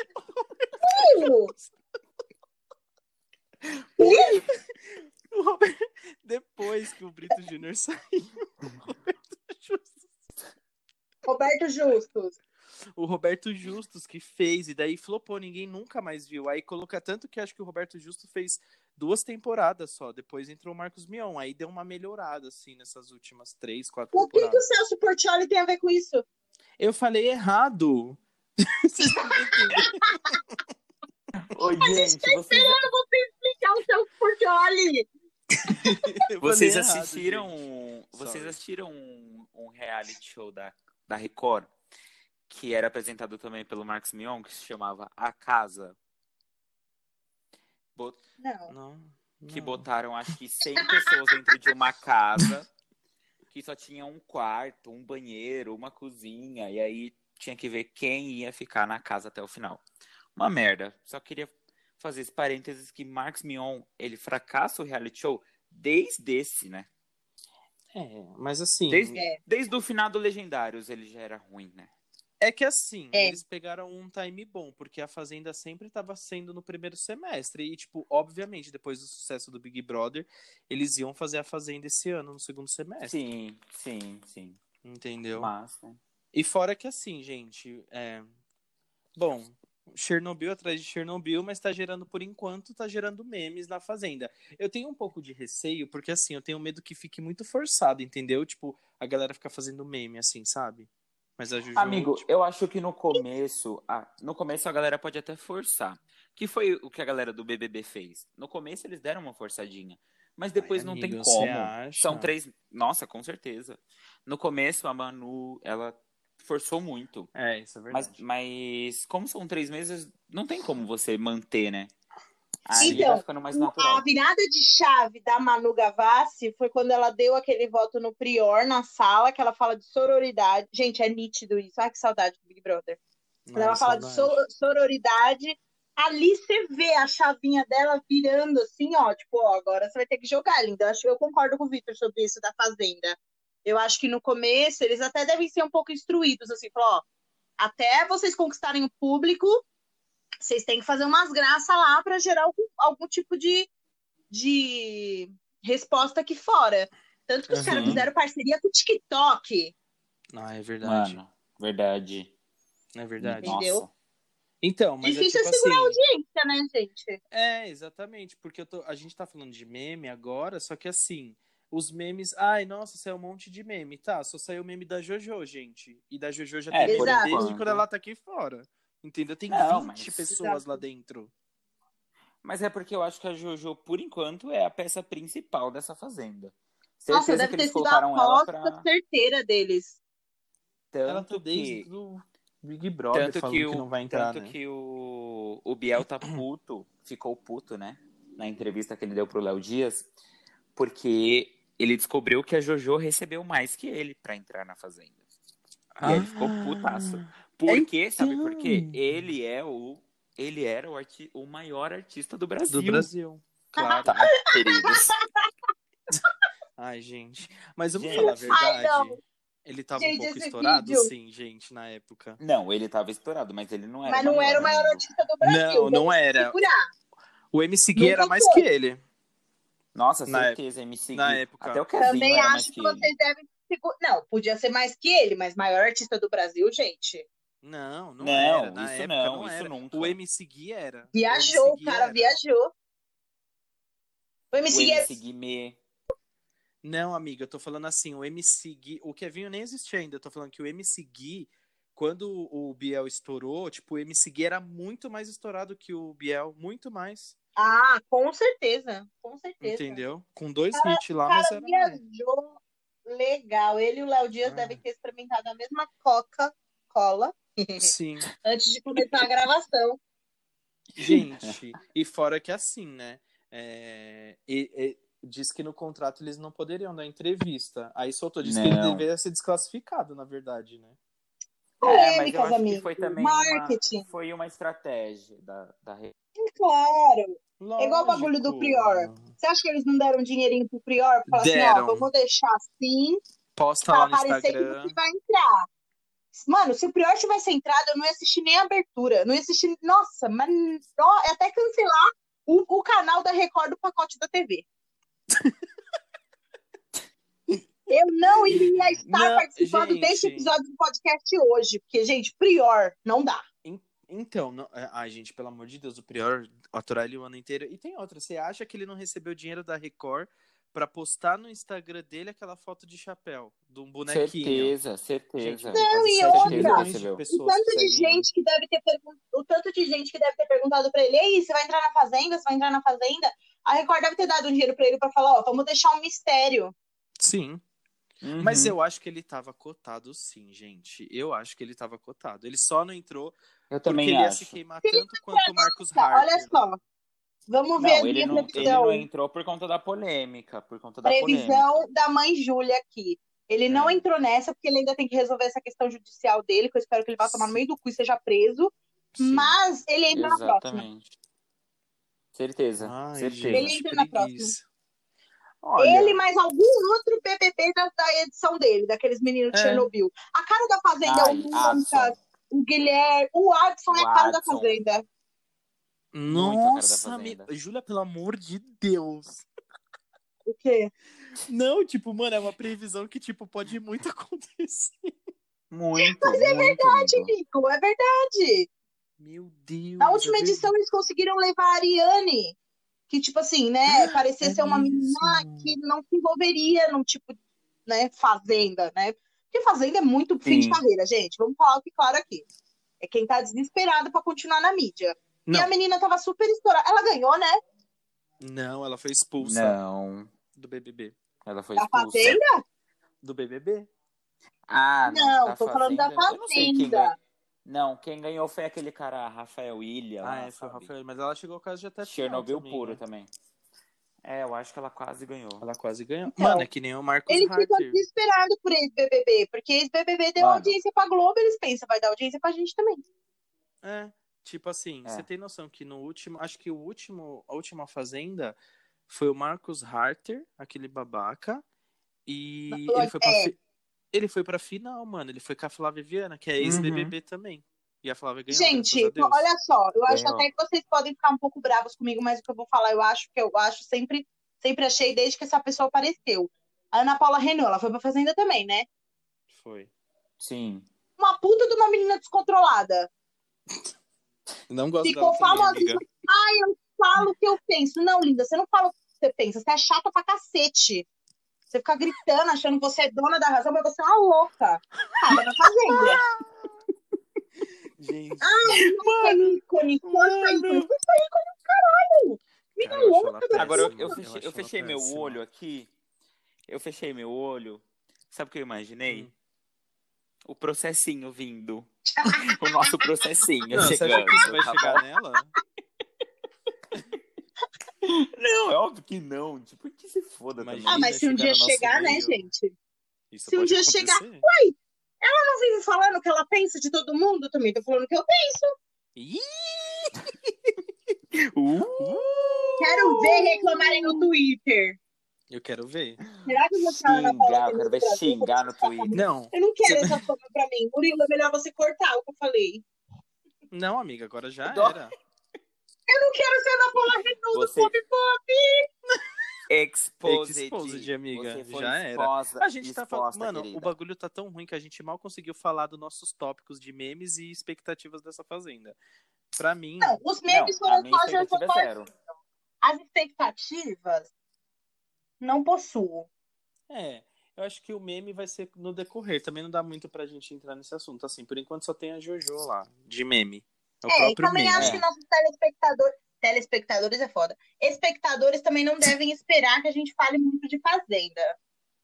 Oi? o Robert- depois que o Brito Júnior saiu, o Roberto Justus Roberto Justus. o Roberto Justus que fez, e daí flopou, ninguém nunca mais viu. Aí coloca tanto que acho que o Roberto Justus fez duas temporadas só. Depois entrou o Marcos Mion. Aí deu uma melhorada, assim, nessas últimas três, quatro O que, que o temporadas. Celso Portiolli tem a ver com isso? Eu falei errado. Vocês não entendem. Oi, gente, vocês, Explicar o Celso Portiolli. Eu vocês falei errado, assistiram. gente. Vocês Sorry. assistiram um, um reality show da, da Record, que era apresentado também pelo Marcos Mion, que se chamava A Casa. Bot- Não. Não, que não. botaram acho que cem pessoas dentro de uma casa que só tinha um quarto, um banheiro, uma cozinha, e aí tinha que ver quem ia ficar na casa até o final. Uma merda. Só queria fazer esse parênteses que Marcos Mion, ele fracassa o reality show desde esse, né? É, mas assim... Desde, É. desde o final do Legendários ele já era ruim, né? É que assim, É. eles pegaram um time bom, porque a Fazenda sempre estava sendo no primeiro semestre. E, tipo, obviamente, depois do sucesso do Big Brother, eles iam fazer a Fazenda esse ano, no segundo semestre. Sim, sim, sim. Entendeu? Mas, né? E fora que assim, gente, é... Bom, Chernobyl atrás de Chernobyl, mas tá gerando, por enquanto, tá gerando memes na Fazenda. Eu tenho um pouco de receio, porque assim, eu tenho medo que fique muito forçado, entendeu? Tipo, a galera ficar fazendo meme, assim, sabe? Mas a Juju... Amigo, tipo, eu acho que no começo, ah, no começo a galera pode até forçar. Que foi o que a galera do B B B fez. No começo eles deram uma forçadinha, mas depois Ai, não amigo, tem você como. acha? São três, nossa, com certeza. No começo a Manu, ela forçou muito. É, isso é verdade. Mas, mas como são três meses, não tem como você manter, né? Aí Então, vai ficando mais O- natural. A virada de chave da Manu Gavassi foi quando ela deu aquele voto no Prior na sala, que ela fala de sororidade. Gente, é nítido isso. Ai, que saudade do Big Brother. Quando Ai, ela fala de saudade. so- sororidade, ali você vê a chavinha dela virando assim, ó. Tipo, ó, agora você vai ter que jogar, linda. Eu acho que eu concordo com o Vitor sobre isso da Fazenda. Eu acho que no começo eles até devem ser um pouco instruídos, assim, falar, ó, até vocês conquistarem o público, vocês têm que fazer umas graças lá pra gerar algum, algum tipo de, de resposta aqui fora. Tanto que os Uhum. caras fizeram parceria com o TikTok. Ah, é verdade. Mano, verdade. É verdade. Entendeu? Nossa. Então, mas Difícil é é tipo segurar a assim... audiência, né, gente? É, exatamente, porque eu tô, a gente tá falando de meme agora, só que assim, os memes, ai, nossa, saiu um monte de meme, tá, só saiu o meme da Jojo, gente, e da Jojo já É, tem por meme desde enquanto. quando ela tá aqui fora, entendeu? Tem Não, vinte mas- pessoas Exato. lá dentro. Mas é porque eu acho que a Jojo, por enquanto, é a peça principal dessa fazenda. Certeza Nossa, deve que ter eles sido a colocaram ela aposta pra... certeira deles. Ela tá Tanto desde que... o Big Brother Tanto falando que, que, o, não vai entrar, tanto né? que o, o Biel tá puto, ficou puto, né? Na entrevista que ele deu pro Léo Dias, porque ele descobriu que a Jojo recebeu mais que ele pra entrar na Fazenda. E aí ele ficou putaço. Por quê? Sabe por quê? então. Ele é o... Ele era o, arti, o maior artista do Brasil. Do Brasil, claro. Tá, queridos. Ai, gente, mas vamos Gente. falar a Ai, verdade, não. ele tava Gente, um pouco esse estourado, vídeo- sim, gente, na época. Não, ele tava estourado, mas ele não era Mas não era o maior amigo. artista do Brasil. Não, não vamos era. segurar. O M C Gui Nunca era mais foi. que ele. Nossa, Na certeza, M C na Gui. época. Até o Kezinho Também era mais acho que que ele. vocês devem, segu... Não, podia ser mais que ele, mas maior artista do Brasil, gente. Não, não, Não, era. Na isso época não, não, isso era. nunca. O M C Gui era. Viajou, o, Gui cara era. viajou. O M C O Gui M é... C Guimê. Não, amiga, eu tô falando assim, o M C Gui... O Kevinho nem existia ainda, eu tô falando que o M C Gui, quando o Biel estourou, tipo, o M C Gui era muito mais estourado que o Biel, muito mais. Ah, com certeza, com certeza. Entendeu? Com dois O cara, hits lá, o cara mas era mais. viajou legal. Ele e o Léo Dias Ah. devem ter experimentado a mesma Coca-Cola Sim. antes de começar a gravação. Gente, e fora que assim, né? É, e, e, diz que no contrato eles não poderiam dar entrevista. Aí soltou, diz Não. que ele deveria ser desclassificado, na verdade, né? É, mas eu Polêmicas, acho que amigo. foi também Marketing. uma, foi uma estratégia da, da rede. Claro. Lógico. É igual o bagulho do Prior. Você acha que eles não deram dinheirinho pro Prior? Pra falar Deram. assim, ó, vamos deixar assim, Posta pra lá no aparecer que Instagram. você vai entrar. Mano, se o Prior tivesse entrado, eu não ia assistir nem a abertura. Não ia assistir. Nossa, mas ó, é até cancelar o, o canal da Record do pacote da T V. Eu não iria estar Não, participando gente. deste episódio do podcast hoje, porque, gente, Prior, não dá. Então, não... ai, gente, pelo amor de Deus, o Prior aturar ele o ano inteiro. E tem outra, você acha que ele não recebeu dinheiro da Record pra postar no Instagram dele aquela foto de chapéu, de um bonequinho? Certeza, certeza. Gente, tem Não, quase e sete outra, milhões de o O pessoas tanto que de seguem ele. gente que deve ter pergun- o tanto de gente que deve ter perguntado pra ele, ei, você vai entrar na Fazenda? Você vai entrar na Fazenda? A Record deve ter dado um dinheiro pra ele pra falar, ó, vamos deixar um mistério. Sim. Uhum. Mas eu acho que ele tava cotado, sim, gente. Eu acho que ele tava cotado. Ele só não entrou Eu porque também ele ia acho. se queimar tanto quanto o Marcos Tá, olha Harter. só. Vamos ver Não, a ele minha não, ele previsão. não entrou por conta da polêmica, por conta da Previsão polêmica. da mãe Júlia aqui. Ele não É. entrou nessa porque ele ainda tem que resolver essa questão judicial dele, que eu espero que ele vá tomar no meio do cu e seja preso. Sim. Mas ele entra na próxima. Exatamente. Certeza, Ai, certeza. Ele gente, entra na preguiça. Olha, Ele mais algum outro B B B da, da edição dele, daqueles meninos de É. Chernobyl. A cara da Fazenda é Ai, o Lucas, Adson. o Guilherme, o Adson é O a cara da Adson. Fazenda. Muito a cara da nossa, Fazenda. me... Júlia, pelo amor de Deus. O quê? Não, tipo, mano, é uma previsão que, tipo, pode muito acontecer. Muito, Mas é muito, verdade, amigo. Nico, é verdade. Meu Deus. Na última é edição eles conseguiram levar a Ariane, que, tipo assim, né, parecia É ser uma menina mesmo. que não se envolveria num tipo, né, Fazenda, né? Porque Fazenda é muito fim de Sim. carreira, gente. Vamos falar o que claro aqui. É quem tá desesperado pra continuar na mídia. E Não. a menina tava super estourada. Ela ganhou, né? Não, ela foi expulsa Não, do B B B. ela foi Da expulsa. Fazenda? Do B B B? Ah, não. Não, da tô falando da Fazenda, eu não sei quem Fazenda. ganhou. Não, quem ganhou foi aquele cara, Rafael Ilha. Ah, lá, é, foi o sabe? Rafael. Mas ela chegou quase de até final Chernobyl também, puro né? também. É, eu acho que ela quase ganhou. Ela quase ganhou. Então, Mano, é que nem o Marcos Ele ficou Harter. desesperado por ex-B B B, porque ex-B B B deu Mano. audiência pra Globo, eles pensam, vai dar audiência pra gente também. É, tipo assim, É. você tem noção que no último, acho que o último, a última Fazenda foi o Marcos Harter, aquele babaca, e Não, ele foi pra é. fi- ele foi pra final, mano, ele foi com a Flávia Viana, que é ex-B B B também. E a Flávia ganhou, Gente, graças a Deus. olha só, eu acho Ganhou. até que vocês podem ficar um pouco bravos comigo, mas o que eu vou falar, eu acho que eu acho sempre, sempre achei desde que essa pessoa apareceu. A Ana Paula Renault, ela foi pra Fazenda também, né? Foi. Sim. Uma puta de uma menina descontrolada. Não gosto Ficou dela também, famosa. amiga. Ai, eu falo o que eu penso. Não, linda, você não fala o que você pensa. Você é chata pra cacete. Você fica gritando, achando que você é dona da razão, mas você é uma louca. Tava na Fazenda. Gente, Foi ícone, foi ícone. Foi ícone, caralho. Mina cara, eu acho ela louca da péssima. Agora eu, eu Eu fechei, acho eu ela fechei meu péssima. olho aqui. Eu fechei meu olho. Sabe o que eu imaginei? Hum. O processinho vindo. O nosso processinho Não, você acha chegando. que isso vai tá chegar bom? nela? Não, é óbvio que não. Tipo, que se foda Imagina. também. Ah, mas se um chegar dia no nosso chegar, né, meio. gente? Isso Se um pode dia acontecer. chegar- Eu não vivo falando o que ela pensa de todo mundo, também tô falando o que eu penso. Ih! Uh, Quero ver reclamarem no Twitter. Eu quero ver. Será que eu vou ficar na xingar, Paula eu quero ver Brasil? xingar no Twitter. Não, Eu não quero essa fama pra mim. Murilo, é melhor você cortar o que eu falei. não, amiga, agora já Dó. era. Eu não quero ser da Paula Renault do Você- Pop Pop. Exposed. Exposed, amiga. Você foi Já era. exposta, A gente tá falando. exposta, Mano, querida. o bagulho tá tão ruim que a gente mal conseguiu falar dos nossos tópicos de memes e expectativas dessa fazenda. Pra mim. Não, os memes Não, a foram minha só expectativa é zero. As expectativas não possuo. É, eu acho que o meme vai ser no decorrer. Também não dá muito pra gente entrar nesse assunto. Assim, por enquanto só tem a Jojo lá, de meme. É o É, e próprio também meme. acho É. que nossos telespectadores. Telespectadores é foda. Espectadores também não devem esperar que a gente fale muito de Fazenda.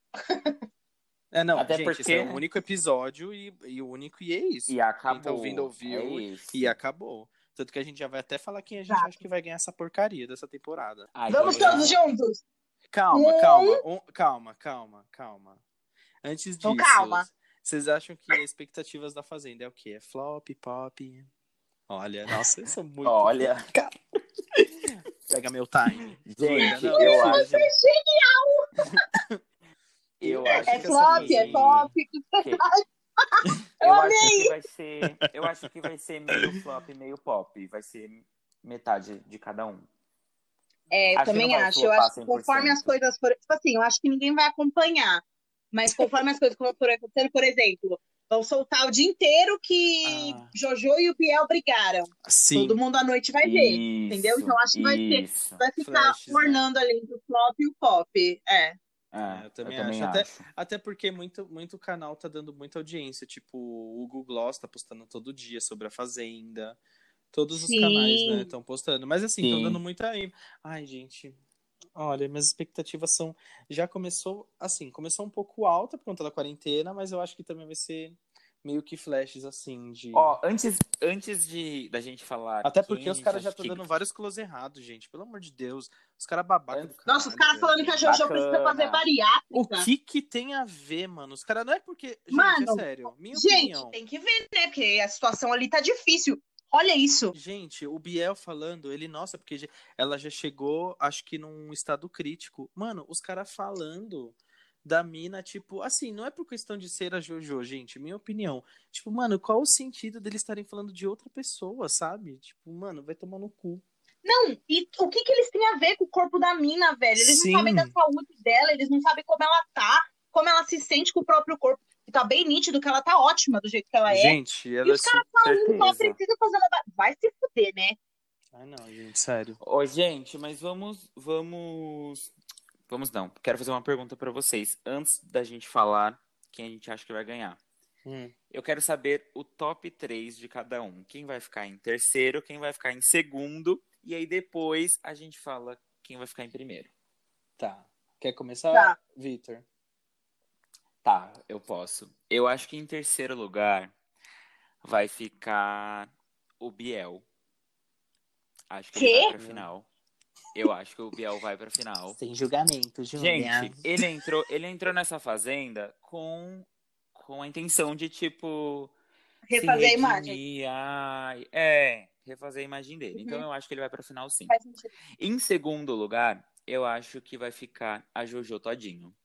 É, não, Até gente, porque, esse é o né? único episódio e, e o único e é isso. E acabou. Quem tá ouvindo ouviu é e, isso. e acabou. Tanto que a gente já vai até falar quem a gente Tá. acha que vai ganhar essa porcaria dessa temporada. Ai, Vamos quem todos ganhar? juntos? Calma, Um. calma, um- calma, calma, calma. Antes Então, disso, calma. vocês acham que as expectativas da Fazenda é o quê? É flop, pop? Olha, nossa, eu sou muito... Olha, Pega meu time. gente, Não, eu mentira, acho. gente. Eu acho É que flop, essa é top. que- Eu Eu acho amei. que vai ser. Eu acho que vai ser meio flop, meio pop. Vai ser metade de cada um. É, eu Acho que também não vai acho. Eu flopar acho que cem por cento. conforme as coisas forem. Tipo assim, eu acho que ninguém vai acompanhar. Mas conforme as coisas forem acontecendo, por exemplo, vão soltar o dia inteiro que Ah. Jojo e o Biel brigaram. Sim. Todo mundo à noite vai ver. Isso, Entendeu? Então acho que vai ser. isso. Vai ficar Flashes, né? ornando ali entre o flop e o pop. É. É, eu também acho. acho. Até, até porque muito, muito canal tá dando muita audiência. Tipo, o Hugo Gloss tá postando todo dia sobre a Fazenda. Todos os Sim. canais, né, estão postando. Mas assim, estão Sim. dando muita... Ai, gente... Olha, minhas expectativas são... Já começou, assim, começou um pouco alta por conta da quarentena, mas eu acho que também vai ser meio que flashes, assim, de... Ó, antes, antes de da gente falar. Até quem porque a os gente caras já acha estão que- dando vários close errados, gente. Pelo amor de Deus. Os caras babacas do caralho. Nossa, os caras falando que a velho. Jojo precisa Bacana. fazer bariátrica. O que que tem a ver, mano? Os caras não é porque... Gente, Mano, é sério. Minha Gente, opinião. tem que ver, né? Porque a situação ali tá difícil. Olha isso. Gente, o Biel falando, ele, nossa, porque já- ela já chegou, acho que num estado crítico. Mano, os caras falando da mina, tipo, assim, não é por questão de ser a Jojo, gente, minha opinião. Tipo, mano, qual o sentido deles estarem falando de outra pessoa, sabe? Tipo, mano, vai tomar no cu. Não, e o que que eles têm a ver com o corpo da mina, velho? Eles Sim. não sabem da saúde dela, eles não sabem como ela tá, como ela se sente com o próprio corpo. E tá bem nítido que ela tá ótima do jeito que ela é. Gente, E ela é os caras super... falando, só certeza. precisa fazer uma... ba- Vai se fuder, né? Ai, não, gente, sério. Ô, gente, mas vamos, vamos, vamos não. Quero fazer uma pergunta pra vocês antes da gente falar quem a gente acha que vai ganhar. Hum. Eu quero saber o top três de cada um. Quem vai ficar em terceiro, quem vai ficar em segundo, e aí depois a gente fala quem vai ficar em primeiro. Tá. Quer começar, Tá. Vitor? Tá, eu posso. Eu acho que em terceiro lugar vai ficar o Biel. Acho que ele Quê? vai pra final. Eu acho que o Biel vai pra final. Sem julgamento, Gente, ele entrou, ele entrou nessa fazenda com, com a intenção de, tipo, Refazer a se imagem. redimir. Ai, é, refazer a imagem dele. Uhum. Então eu acho que ele vai pra final sim. Faz sentido. Em segundo lugar, eu acho que vai ficar a Jojo Todinho.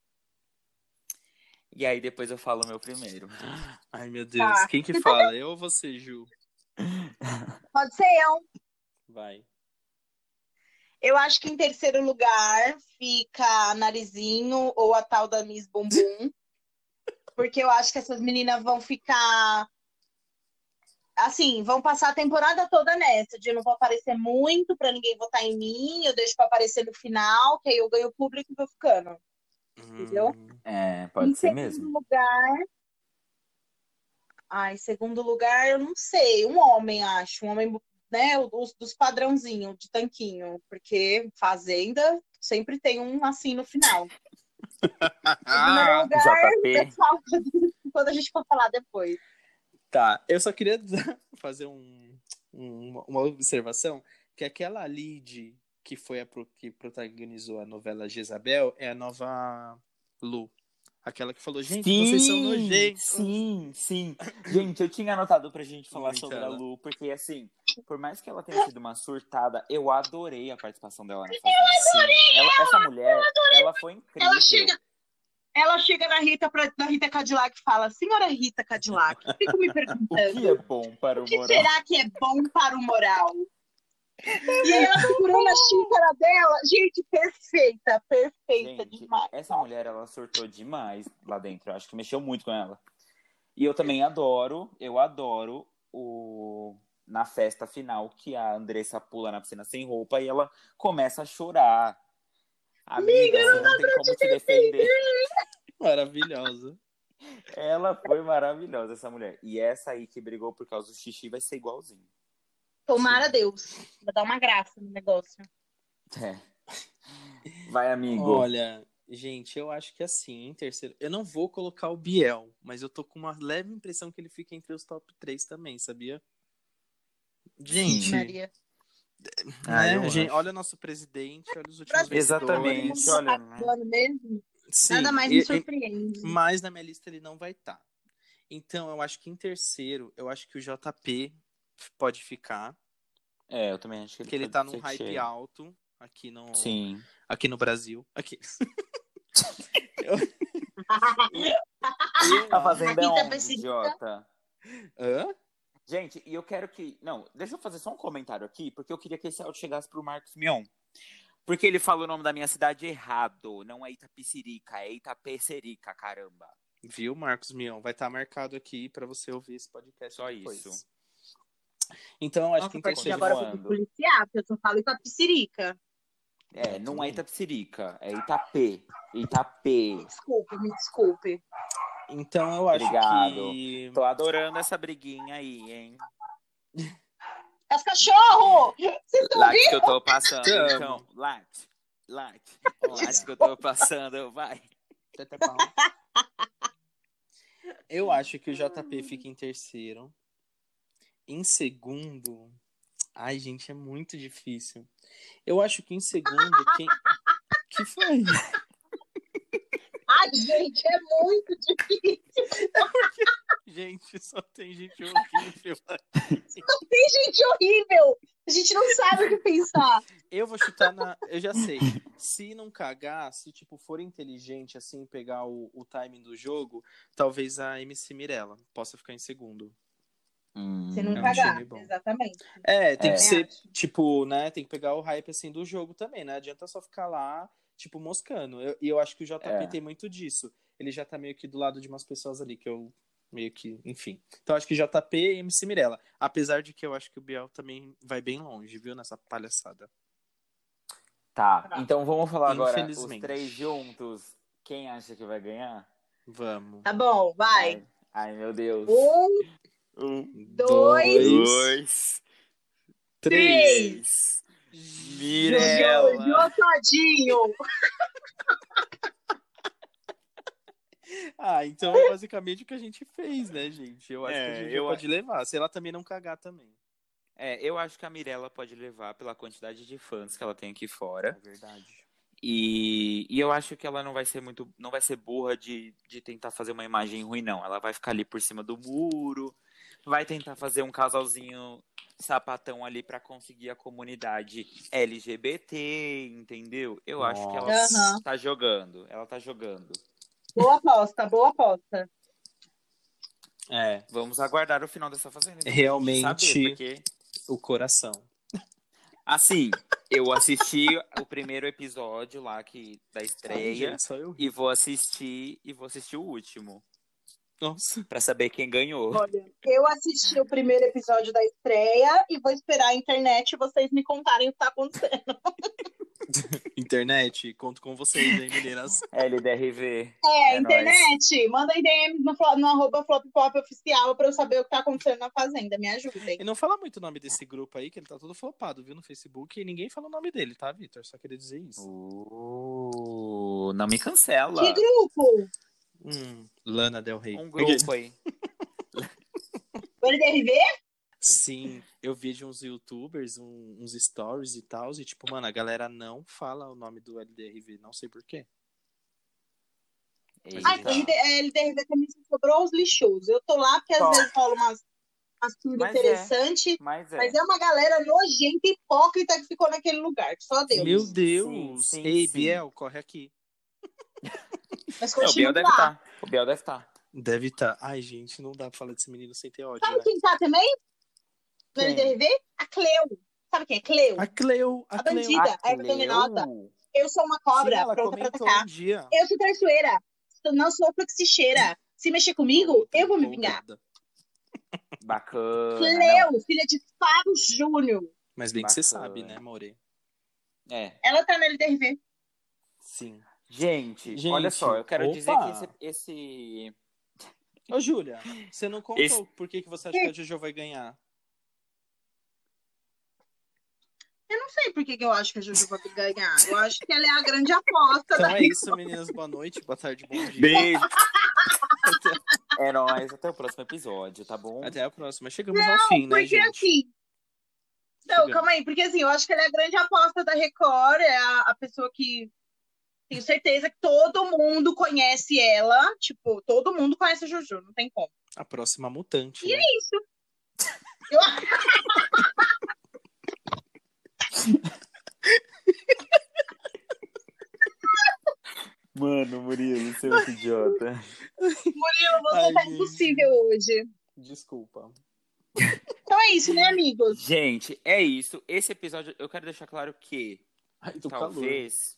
E aí depois eu falo o meu primeiro. Ai, meu Deus. Tá. Quem que fala? Eu ou você, Ju? Pode ser eu. Vai. Eu acho que em terceiro lugar fica Narizinho ou a tal da Miss Bumbum. Porque eu acho que essas meninas vão ficar... Assim, vão passar a temporada toda nessa. De eu não vou aparecer muito pra ninguém votar em mim. Eu deixo pra aparecer no final, que aí eu ganho o público e vou ficando. Entendeu? Hum, É, pode Em ser segundo mesmo. lugar... Ai, segundo lugar, eu não sei. Um homem, acho. Um homem, né? Os dos padrãozinhos, de tanquinho. Porque Fazenda sempre tem um assim no final. Em primeiro lugar, J P. pessoal, quando a gente for falar depois. Tá, eu só queria fazer um, um- uma observação, que aquela lead que foi a pro- que protagonizou a novela Jezabel é a nova Lu. Aquela que falou, gente, vocês são nojentos. Sim, sim. Gente, eu tinha anotado pra gente falar Muito sobre ela. a Lu, porque assim, por mais que ela tenha sido uma surtada, eu adorei a participação dela na Fazenda. Eu adorei! Ela, essa mulher, ela foi incrível. Ela chega, ela chega na Rita, pra, na Rita Cadillac e fala, senhora Rita Cadillac, fico me O que perguntando, é bom para o o que moral? será que é bom para o moral? E aí ela segurou na xícara dela. Gente, perfeita, perfeita. Perfeita Gente, demais. essa mulher, ela surtou demais lá dentro. Eu acho que mexeu muito com ela. E eu também adoro, eu adoro o... na festa final que a Andressa pula na piscina sem roupa e ela começa a chorar. Amiga, você não tem como te defender. Maravilhosa. Ela foi maravilhosa, essa mulher. E essa aí que brigou por causa do xixi vai ser igualzinho. Tomara Sim. Deus. Vai dar uma graça no negócio. É. Vai, amigo. Olha, gente, eu acho que assim, em terceiro... Eu não vou colocar o Biel, mas eu tô com uma leve impressão que ele fica entre os top três também, sabia? Gente, Sim. Maria. Ah, né? eu Gente, acho. olha nosso presidente, olha os últimos Exatamente, vencedores. olha, Tá né? acabando mesmo. Sim, Nada mais e- me e- surpreende. mas na minha lista ele não vai estar. Então, eu acho que em terceiro, eu acho que o J P pode ficar, É, eu também acho que ele porque ele pode tá num ser que hype chegue. alto aqui no, Sim. aqui no Brasil. Aqui. A Fazenda é Aqui tá onde, perseguida. idiota? Hã? Gente, e eu quero que... Não, deixa eu fazer só um comentário aqui, porque eu queria que esse áudio chegasse pro Marcos Mion. Porque ele falou o nome da minha cidade errado. Não é Itapecerica, é Itapecerica, caramba. Viu, Marcos Mion? Vai estar marcado aqui pra você ouvir esse podcast Só depois. isso. Então, eu acho Nossa, que a em partir de terceiro... agora eu vou me Continuando. policiar, porque eu só falo Itapecerica. É, Eu não também. é Itapecerica, é Itapê. Itapê. Desculpe, me desculpe. Então, eu acho Obrigado. que... Tô adorando essa briguinha aí, hein? É os cachorros! Vocês estão Late ouvindo? que eu tô passando, Tamo. então. Late. Late. Olha. Late que eu tô passando, vai. Eu acho que o J P fica em terceiro. Em segundo... Ai, gente, é muito difícil. Eu acho que em segundo, quem... que foi? Ai, gente, é muito difícil. Gente, só tem gente horrível. Não tem gente horrível. A gente não sabe o que pensar. Eu vou chutar na... Eu já sei. Se não cagar, se tipo for inteligente, assim, pegar o, o timing do jogo, talvez a M C Mirella possa ficar em segundo. Se não É um cagar, time bom. exatamente. É, tem É. que ser, Acho. tipo, né? Tem que pegar o hype, assim, do jogo também, né? Adianta só ficar lá, tipo, moscando. Eu- E eu, acho que o J P É. tem muito disso. Ele já tá meio que do lado de umas pessoas ali, que eu meio que... Enfim. Então, acho que J P e M C Mirella. Apesar de que eu acho que o Biel também vai bem longe, viu? Nessa palhaçada. Tá, então vamos falar agora os Infelizmente. três juntos. Quem acha que vai ganhar? Vamos. Tá bom, vai. Ai, ai, meu Deus. Um, Um, dois, dois, três. Mirella. Jojo todinho. Ah, então é basicamente o que a gente fez, né, gente? Eu acho É, que a gente eu pode levar. Se ela também não cagar também. É, eu acho que a Mirella pode levar pela quantidade de fãs que ela tem aqui fora. É verdade. E, e eu acho que ela não vai ser muito. Não vai ser burra de, de tentar fazer uma imagem ruim, não. Ela vai ficar ali por cima do muro. Vai tentar fazer um casalzinho sapatão ali pra conseguir a comunidade L G B T, entendeu? Eu acho que ela Aham. tá jogando. Ela tá jogando. Boa aposta, boa aposta. É, Vamos aguardar o final dessa fazenda. então, Realmente. pra gente saber, porque o coração. assim, eu assisti o primeiro episódio lá que, da Ai, estreia gente, só eu ri. e vou assistir e vou assistir o último Nossa. pra saber quem ganhou. Olha, eu assisti o primeiro episódio da estreia e vou esperar a internet e vocês me contarem o que tá acontecendo. Internet, conto com vocês, hein, meninas? L D R V. É, É internet, manda aí D M no, flo- no arroba Floppop oficial pra eu saber o que tá acontecendo na Fazenda. Me ajudem. E não fala muito o nome desse grupo aí, que ele tá todo flopado, viu, no Facebook, e ninguém fala o nome dele, tá, Vitor? Só queria dizer isso. Uh, não me cancela. Que grupo? Hum, Lana Del Rey. Um grupo aí. O L D R V? Sim, eu vi de uns youtubers, um- uns stories e tal, e tipo, mano, a galera não fala o nome do L D R V, não sei porquê. Ah, Eita. L D L D R V também se sobrou os lixos. Eu tô lá porque às Só. vezes rola umas, umas tudo Mas é. interessante, Mas é. mas é uma galera nojenta e hipócrita que ficou naquele lugar. Só Deus. Meu Deus! Sim, sim, Ei, sim. Biel, corre aqui. Mas É, o continua Biel deve lá. estar. O Biel deve estar. Deve estar. Ai, gente, não dá pra falar desse menino sem ter ódio, Sabe né? quem tá também? No Quem? L D R V? A Cleo. Sabe quem é Cleo? A Cleo, a, A Cleo. bandida. A a Everton Minota. Cleo? Eu sou uma Sim, cobra ela pronta pra comentou atacar. um dia. Eu sou traiçoeira. Eu não sou flexicheira. Se mexer comigo, Outra eu vou me vingar. empolgada. Bacana. Cleo, não. filha de Fábio Júnior. Mas bem que você Bacana. sabe, né, More? É. Ela tá na L D R V. Sim. Gente, Gente, olha só, eu quero opa. dizer que esse, esse... Ô, Júlia, você não contou Esse- por que, que você acha que a Jojo vai ganhar? Eu não sei por que, que eu acho que a Juju vai ganhar. Eu acho que ela é a grande aposta Então da é isso, meninas. Boa noite, boa tarde, bom dia. Beijo. É nóis, até o próximo episódio, tá bom? Até a próxima. Chegamos ao fim, né, Porque gente? assim. Não, Chegamos. calma aí, porque assim, eu acho que ela é a grande aposta da Record, é a, a pessoa que. Tenho certeza que todo mundo conhece ela. Tipo, todo mundo conhece a Juju, não tem como. A próxima mutante, E né? é isso. Eu... Mano, Murilo, você é muito idiota. Murilo, você Ai, tá gente. impossível hoje. Desculpa. Então é isso, né, amigos? Gente, é isso. Esse episódio, eu quero deixar claro que Ai, tô com calor. talvez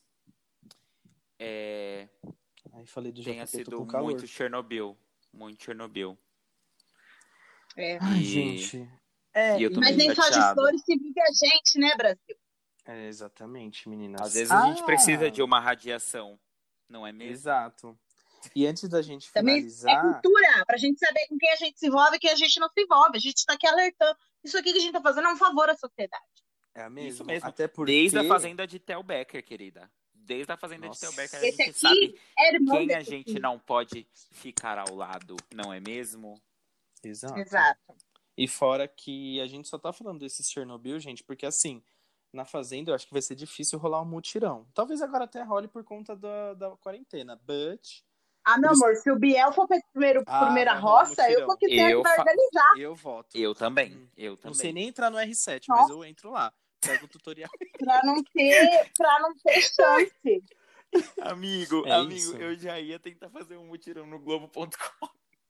é, Ai, falei do tenha J P, tô sido com calor. muito Chernobyl. Muito Chernobyl. É. Ai, E- gente. É, e eu tô Mas muito nem só de chateado. flores se vive a gente, né, Brasil? é, exatamente, meninas. Às vezes a gente Ah, precisa de uma radiação, não é mesmo? Exato. E antes da gente Também é finalizar... cultura, pra gente saber com quem a gente se envolve e quem a gente não se envolve. A gente tá aqui alertando. Isso aqui que a gente tá fazendo é um favor à sociedade. É a mesma. Isso mesmo. Até porque... Desde a fazenda de Tel Becker, querida. Desde a fazenda Nossa. de Tel Becker a Esse gente aqui sabe é irmão quem a desse gente aqui. não pode ficar ao lado, não é mesmo? Exato. Exato. E fora que a gente só tá falando desse Chernobyl, gente, porque assim, na Fazenda eu acho que vai ser difícil rolar um mutirão. Talvez agora até role por conta da, da quarentena, but Ah, meu Eles- amor, se o Biel for pra primeiro, Ah, primeira vai rolar roça, eu mutirão. vou que ter Eu que vai fa- organizar. eu voto. Eu também, Hum. eu Não também. sei nem entrar no R sete, Nossa. mas eu entro lá. Pego o tutorial. Pra não ter, pra não ter chance. Amigo, É amigo, isso. eu já ia tentar fazer um mutirão no Globo ponto com.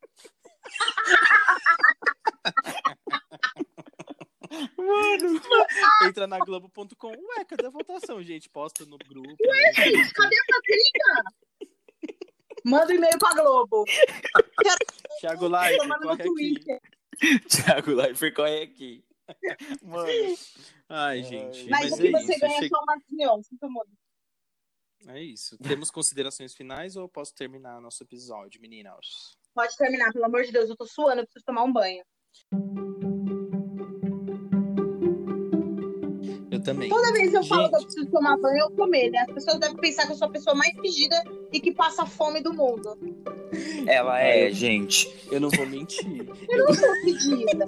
Mano, Entra na Globo ponto com. Ué, cadê a votação, gente? Posta no grupo. Gente, cadê essa briga? Manda um e-mail pra Globo. Thiago Leifert, Manda no corre aqui. Twitter. Thiago Leifert, corre aqui. Mano, Ai, gente. Mas, Mas, aqui é você isso. ganha che- só uma opinião, sinto muito. É isso. Temos considerações finais ou eu posso terminar nosso episódio, meninas? Pode terminar, pelo amor de Deus, eu tô suando, eu preciso tomar um banho. Eu também. Toda vez que eu falo Gente. que eu preciso tomar banho, eu comer, né? As pessoas devem pensar que eu sou a pessoa mais fedida e que passa fome do mundo. ela é, gente. Eu não vou mentir. Eu não sou fedida.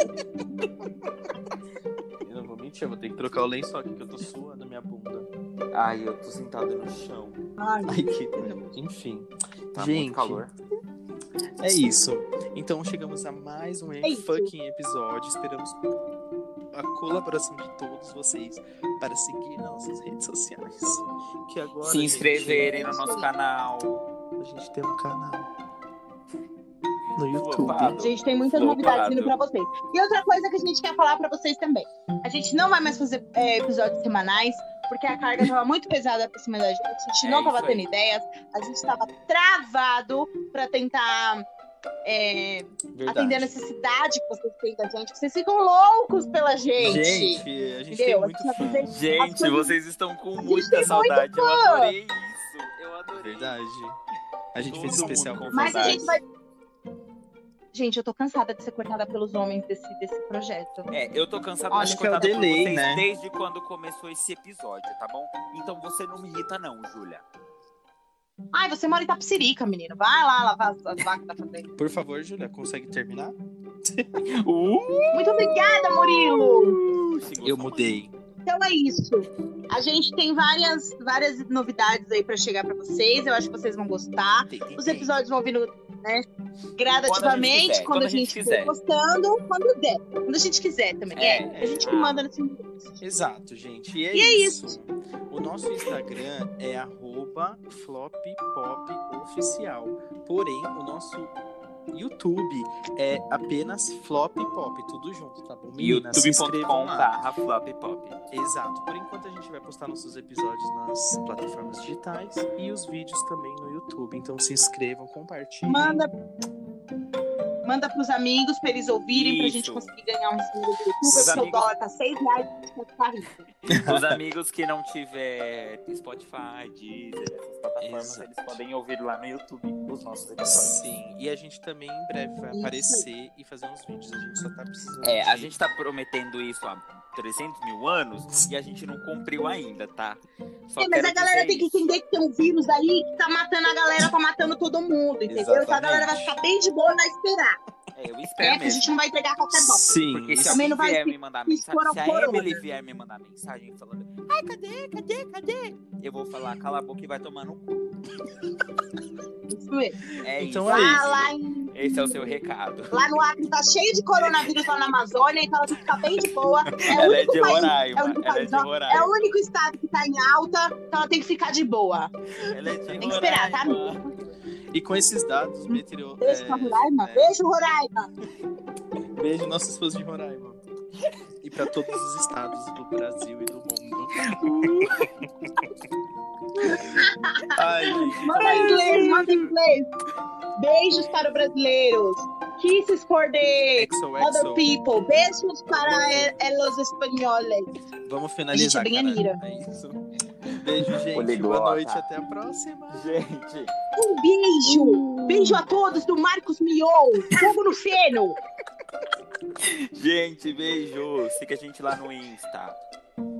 Eu não vou mentir, eu vou ter que trocar o lençol aqui que eu tô suando a minha bunda. Ai, eu tô sentado no chão. Ai, Ai, que... Enfim. Tá Gente, muito calor. É isso. Então chegamos a mais um isso. fucking episódio. Esperamos a colaboração de todos vocês para seguir nas nossas redes sociais. Que agora, Se inscreverem gente, no nosso canal. a gente tem um canal no YouTube. Flopado. a gente tem muitas Flopado. novidades vindo pra vocês. E outra coisa que a gente quer falar pra vocês também. A gente não vai mais fazer é, episódios semanais, porque a carga tava muito pesada pra cima da gente. A gente É não tava isso tendo aí. ideias. A gente tava travado pra tentar é, Verdade. atender a necessidade que vocês têm da gente. Vocês ficam loucos pela gente. Gente, a gente Entendeu? tem muito A gente fã. vai fazer- Gente, As coisas- vocês estão com gente muita tem saudade. Eu fã. adorei isso. Eu adorei. Verdade. A gente Todo fez mundo especial com com Mas a vocês. gente vai. Gente, eu tô cansada de ser cortada pelos homens desse, desse projeto. É, eu tô cansado Olha, de que é o cortar por delay, vocês né? desde quando começou esse episódio, tá bom? Então você não me irrita não, Júlia. Ai, você mora em Itapecerica, menino. Vai lá lavar as, as vacas da fazenda. Por favor, Júlia, consegue terminar? Uh, Muito obrigada, Murilo! xingou Eu sua mudei. Então é isso. A gente tem várias, várias novidades aí pra chegar pra vocês. Eu acho que vocês vão gostar. Tem, tem, Os tem. episódios vão vindo, né, gradativamente, quiser, quando a gente for postando, quando der. Quando a gente quiser também. É, É, a gente que ah. manda nesse Exato, gente. E é, E é isso. O nosso Instagram é arroba flopppopoficial. Porém, o nosso YouTube é apenas Flop Pop, tudo junto, tá bom? Meninas, se youtube ponto inscrevam com lá. barra flop pop. Exato. Por enquanto a gente vai postar nossos episódios nas plataformas digitais e os vídeos também no YouTube. Então se inscrevam, compartilhem. Manda, manda pros amigos pra eles ouvirem, pra Isso. gente conseguir ganhar uns dinheiro do YouTube, Os porque o amigos- dólar tá seis reais, a gente vai ficar rico. Os amigos que não tiver Spotify, Deezer, essas plataformas, Exato. eles podem ouvir lá no YouTube os nossos episódios. Sim, e a gente também em breve vai Isso. aparecer e fazer uns vídeos. A gente só tá precisando. É, a de- gente tá prometendo isso há trezentos mil anos e a gente não cumpriu ainda, tá? Só É, mas quero a galera dizer tem que isso. entender que tem um vírus aí que tá matando a galera, tá matando todo mundo, entendeu? Então a Exatamente. galera vai ficar bem de boa na esperar. É, eu É, espero que a mesmo. gente não vai entregar qualquer bosta. Sim, Porque se isso- Também alguém não vai vier se- me mandar se mensagem, expor ao se a corona. Emily vier me mandar mensagem falando, ai, cadê, cadê, cadê? Eu vou falar, cala a boca e vai tomar no cu. Isso mesmo. É Então isso. é Lá, isso. lá, em- Esse é o seu recado. lá no Acre tá cheio de coronavírus lá na Amazônia, então ela tem que ficar bem de boa. É o Ela é único de país, Roraima. é o único Ela é país, de ó. É Roraima. o único estado que tá em alta, então ela tem que ficar de boa. Ela é de Tem que esperar, tá, Roraima. E com esses dados, meteoro... Beijo é, pra Roraima. é, Beijo, Roraima. beijo nossos fãs de Roraima. E pra todos os estados do Brasil e do mundo. Ai, gente. então Manda é em isso. inglês, manda em inglês. Beijos para os brasileiros. Kisses for the Exo, other exo. people. Beijos para el- los espanhóis. Vamos finalizar, A gente é bem cara. anira. É isso. Beijo, gente. Poliglota. Boa noite. Até a próxima. Gente, Um beijo. Beijo a todos do Marcos Mion. Fogo no feno. gente, beijo. Siga a gente lá no Insta.